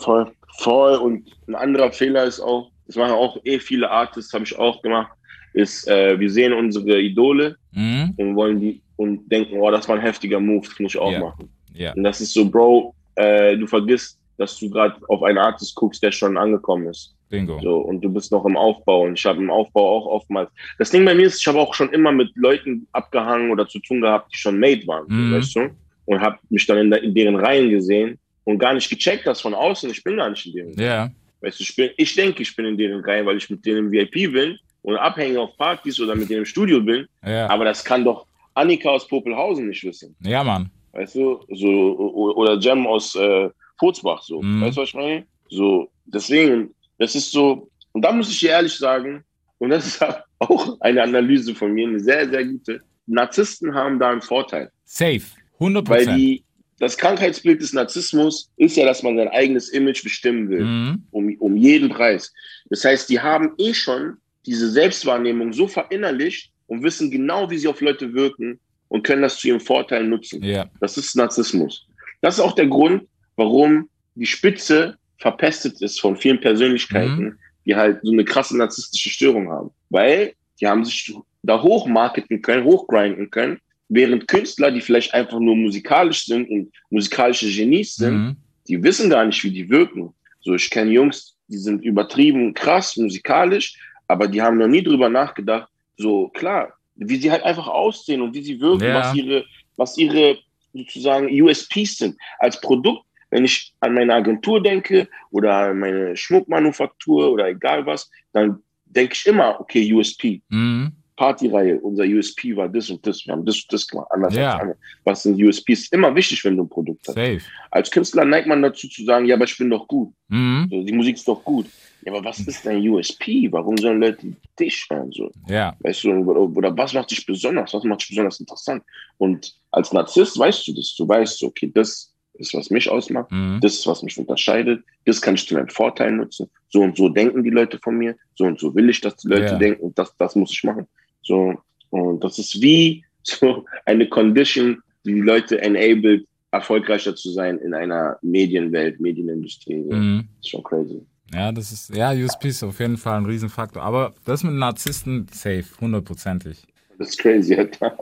Voll. Und ein anderer Fehler ist auch, das machen auch eh viele Artists, habe ich auch gemacht, ist, äh, wir sehen unsere Idole Mhm. und wollen die und denken, oh, das war ein heftiger Move, das muss ich auch Ja. machen. Ja. Und das ist so, Bro, äh, du vergisst, dass du gerade auf einen Artist guckst, der schon angekommen ist. Bingo. So, und du bist noch im Aufbau. Und ich habe im Aufbau auch oftmals. Das Ding bei mir ist, ich habe auch schon immer mit Leuten abgehangen oder zu tun gehabt, die schon made waren, Mhm. weißt du? Und habe mich dann in, der, in deren Reihen gesehen und gar nicht gecheckt, dass von außen, ich bin gar nicht in deren Reihen. Ja. Weißt du, ich, bin, ich denke, ich bin in deren Reihen, weil ich mit denen im V I P bin und abhänge auf Partys oder mit denen im Studio bin. Ja. Aber das kann doch Annika aus Popelhausen nicht wissen. Ja, Mann. Weißt du, so, oder Jem aus äh, Furzbach, so. Mhm. Weißt du, was ich meine? So, deswegen, das ist so, und da muss ich dir ehrlich sagen, und das ist auch eine Analyse von mir, eine sehr, sehr gute. Narzissten haben da einen Vorteil. Safe. hundert Weil Prozent. die, das Krankheitsbild des Narzissmus ist ja, dass man sein eigenes Image bestimmen will. Mhm. Um, um jeden Preis. Das heißt, die haben eh schon diese Selbstwahrnehmung so verinnerlicht und wissen genau, wie sie auf Leute wirken und können das zu ihrem Vorteil nutzen. Ja. Das ist Narzissmus. Das ist auch der Grund, warum die Spitze verpestet ist von vielen Persönlichkeiten, Mhm. die halt so eine krasse narzisstische Störung haben. Weil die haben sich da hochmarketen können, hochgrinden können, während Künstler, die vielleicht einfach nur musikalisch sind und musikalische Genies sind, Mhm. die wissen gar nicht, wie die wirken. So, ich kenne Jungs, die sind übertrieben krass musikalisch, aber die haben noch nie drüber nachgedacht, so klar, wie sie halt einfach aussehen und wie sie wirken, Ja. was ihre, was ihre sozusagen U S Ps sind. Als Produkt, wenn ich an meine Agentur denke oder an meine Schmuckmanufaktur oder egal was, dann denke ich immer, okay, U S P. Mhm. Partyreihe, unser U S P war das und das, wir haben das und das gemacht, anders Ja. als andere. Was sind U S Ps? Immer wichtig, wenn du ein Produkt hast. Safe. Als Künstler neigt man dazu zu sagen, ja, aber ich bin doch gut. Mhm. So, die Musik ist doch gut. Ja, aber was ist dein U S P? Warum sollen Leute dich hören? So? Ja. Weißt du, oder, oder was macht dich besonders? Was macht dich besonders interessant? Und als Narzisst weißt du das. Du weißt, okay, das ist, was mich ausmacht. Mhm. Das ist, was mich unterscheidet. Das kann ich zu meinem Vorteil nutzen. So und so denken die Leute von mir. So und so will ich, dass die Leute Ja. denken. Und das, das muss ich machen. So, und das ist wie so eine Condition, die die Leute enabled, erfolgreicher zu sein in einer Medienwelt, Medienindustrie. So. Mhm. Das ist schon crazy. Ja, das ist, ja, U S P ist auf jeden Fall ein Riesenfaktor. Aber das mit Narzissten, safe, hundertprozentig. Das ist crazy, Alter.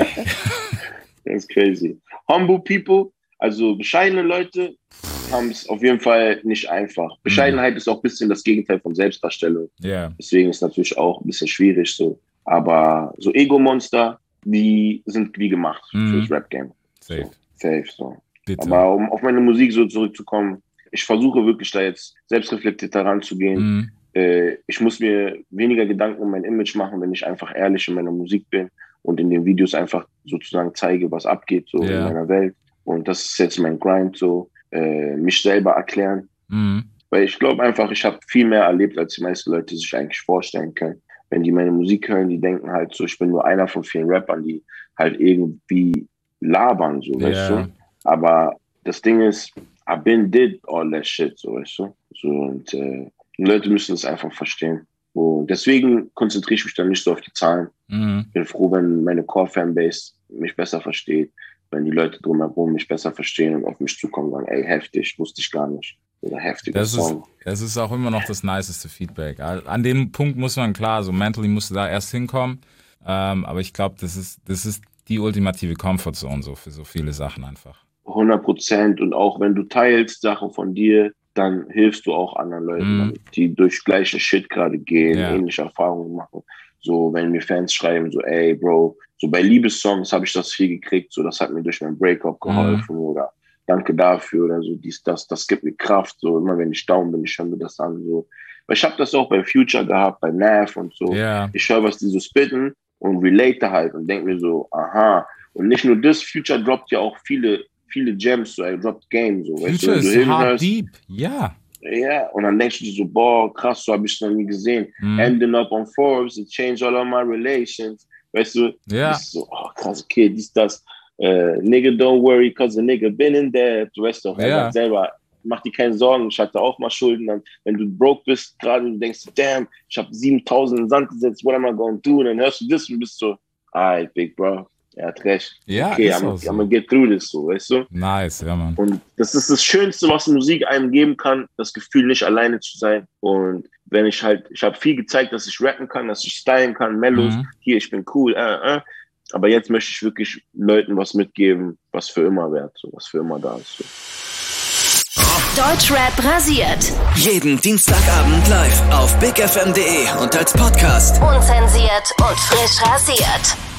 Das ist crazy. Humble people, also bescheidene Leute, haben es auf jeden Fall nicht einfach. Bescheidenheit ist auch ein bisschen das Gegenteil von Selbstdarstellung. Ja. Deswegen ist es natürlich auch ein bisschen schwierig so. Aber so Ego-Monster, die sind wie gemacht Mhm. fürs Rap-Game. Safe. So, safe, so. Bitte. Aber um auf meine Musik so zurückzukommen, ich versuche wirklich da jetzt selbstreflektiert heranzugehen. Mhm. Äh, ich muss mir weniger Gedanken um mein Image machen, wenn ich einfach ehrlich in meiner Musik bin und in den Videos einfach sozusagen zeige, was abgeht so Ja. in meiner Welt. Und das ist jetzt mein Grind, so äh, mich selber erklären. Mhm. Weil ich glaube einfach, ich habe viel mehr erlebt, als die meisten Leute sich eigentlich vorstellen können. Wenn die meine Musik hören, die denken halt so, ich bin nur einer von vielen Rappern, die halt irgendwie labern, so, weißt Ja. du. Aber das Ding ist, I been did all that shit, so, weißt du. So, und äh, die Leute müssen es einfach verstehen. Und deswegen konzentriere ich mich dann nicht so auf die Zahlen. Mhm. Bin froh, wenn meine Core-Fanbase mich besser versteht, wenn die Leute drumherum mich besser verstehen und auf mich zukommen und sagen, ey, heftig, wusste ich gar nicht. Oder heftiger Das ist, Song. das ist auch immer noch das niceste Feedback. An dem Punkt muss man, klar, so mentally musst du da erst hinkommen. Ähm, aber ich glaube, das ist, das ist die ultimative Comfortzone so für so viele Sachen einfach. hundert Prozent. Und auch wenn du teilst Sachen von dir, dann hilfst du auch anderen Leuten, Mhm. die durch gleichen Shit gerade gehen, Ja. ähnliche Erfahrungen machen. So, wenn mir Fans schreiben, so, ey, Bro, so bei Liebessongs habe ich das viel gekriegt, so, das hat mir durch mein Breakup geholfen oder danke dafür oder so, dies, das, das gibt mir Kraft, so, immer wenn ich down bin, ich höre mir das an, so. Weil ich habe das auch bei Future gehabt, bei Nav und so. Ja. Ich höre, was die so spitten und relate halt und denke mir so, aha. Und nicht nur das, Future droppt ja auch viele, viele Gems, so, er droppt Game, so, weißt Future du, ist wenn du hard hinhörst, deep. Ja. ja, und dann denkst du dir so, boah, krass, so habe ich es noch nie gesehen. Mhm. Ending up on Forbes, it changed all of my relations. Weißt du, Ja. das ist so, oh, krass, okay, dies, das. Äh, nigga, don't worry, cause the nigga been in there. Du weißt doch, er Ja. sagt selber, mach dir keine Sorgen, ich hatte auch mal Schulden. Dann, wenn du broke bist, gerade du denkst, damn, ich habe siebentausend in den Sand gesetzt, what am I gonna do? Und dann hörst du das und bist so, alright, big bro, er hat recht. Ja, okay, ist I'm, auch so. I'm get through this, so, weißt du? Nice, ja, Mann. Und das ist das Schönste, was Musik einem geben kann, das Gefühl, nicht alleine zu sein. Und wenn ich halt, ich habe viel gezeigt, dass ich rappen kann, dass ich stylen kann, Mellos, Mhm. hier, ich bin cool, äh, äh. Aber jetzt möchte ich wirklich Leuten was mitgeben, was für immer wert, so, was für immer da ist. So. Deutschrap rasiert. Jeden Dienstagabend live auf big f m punkt d e und als Podcast. Unzensiert und frisch rasiert.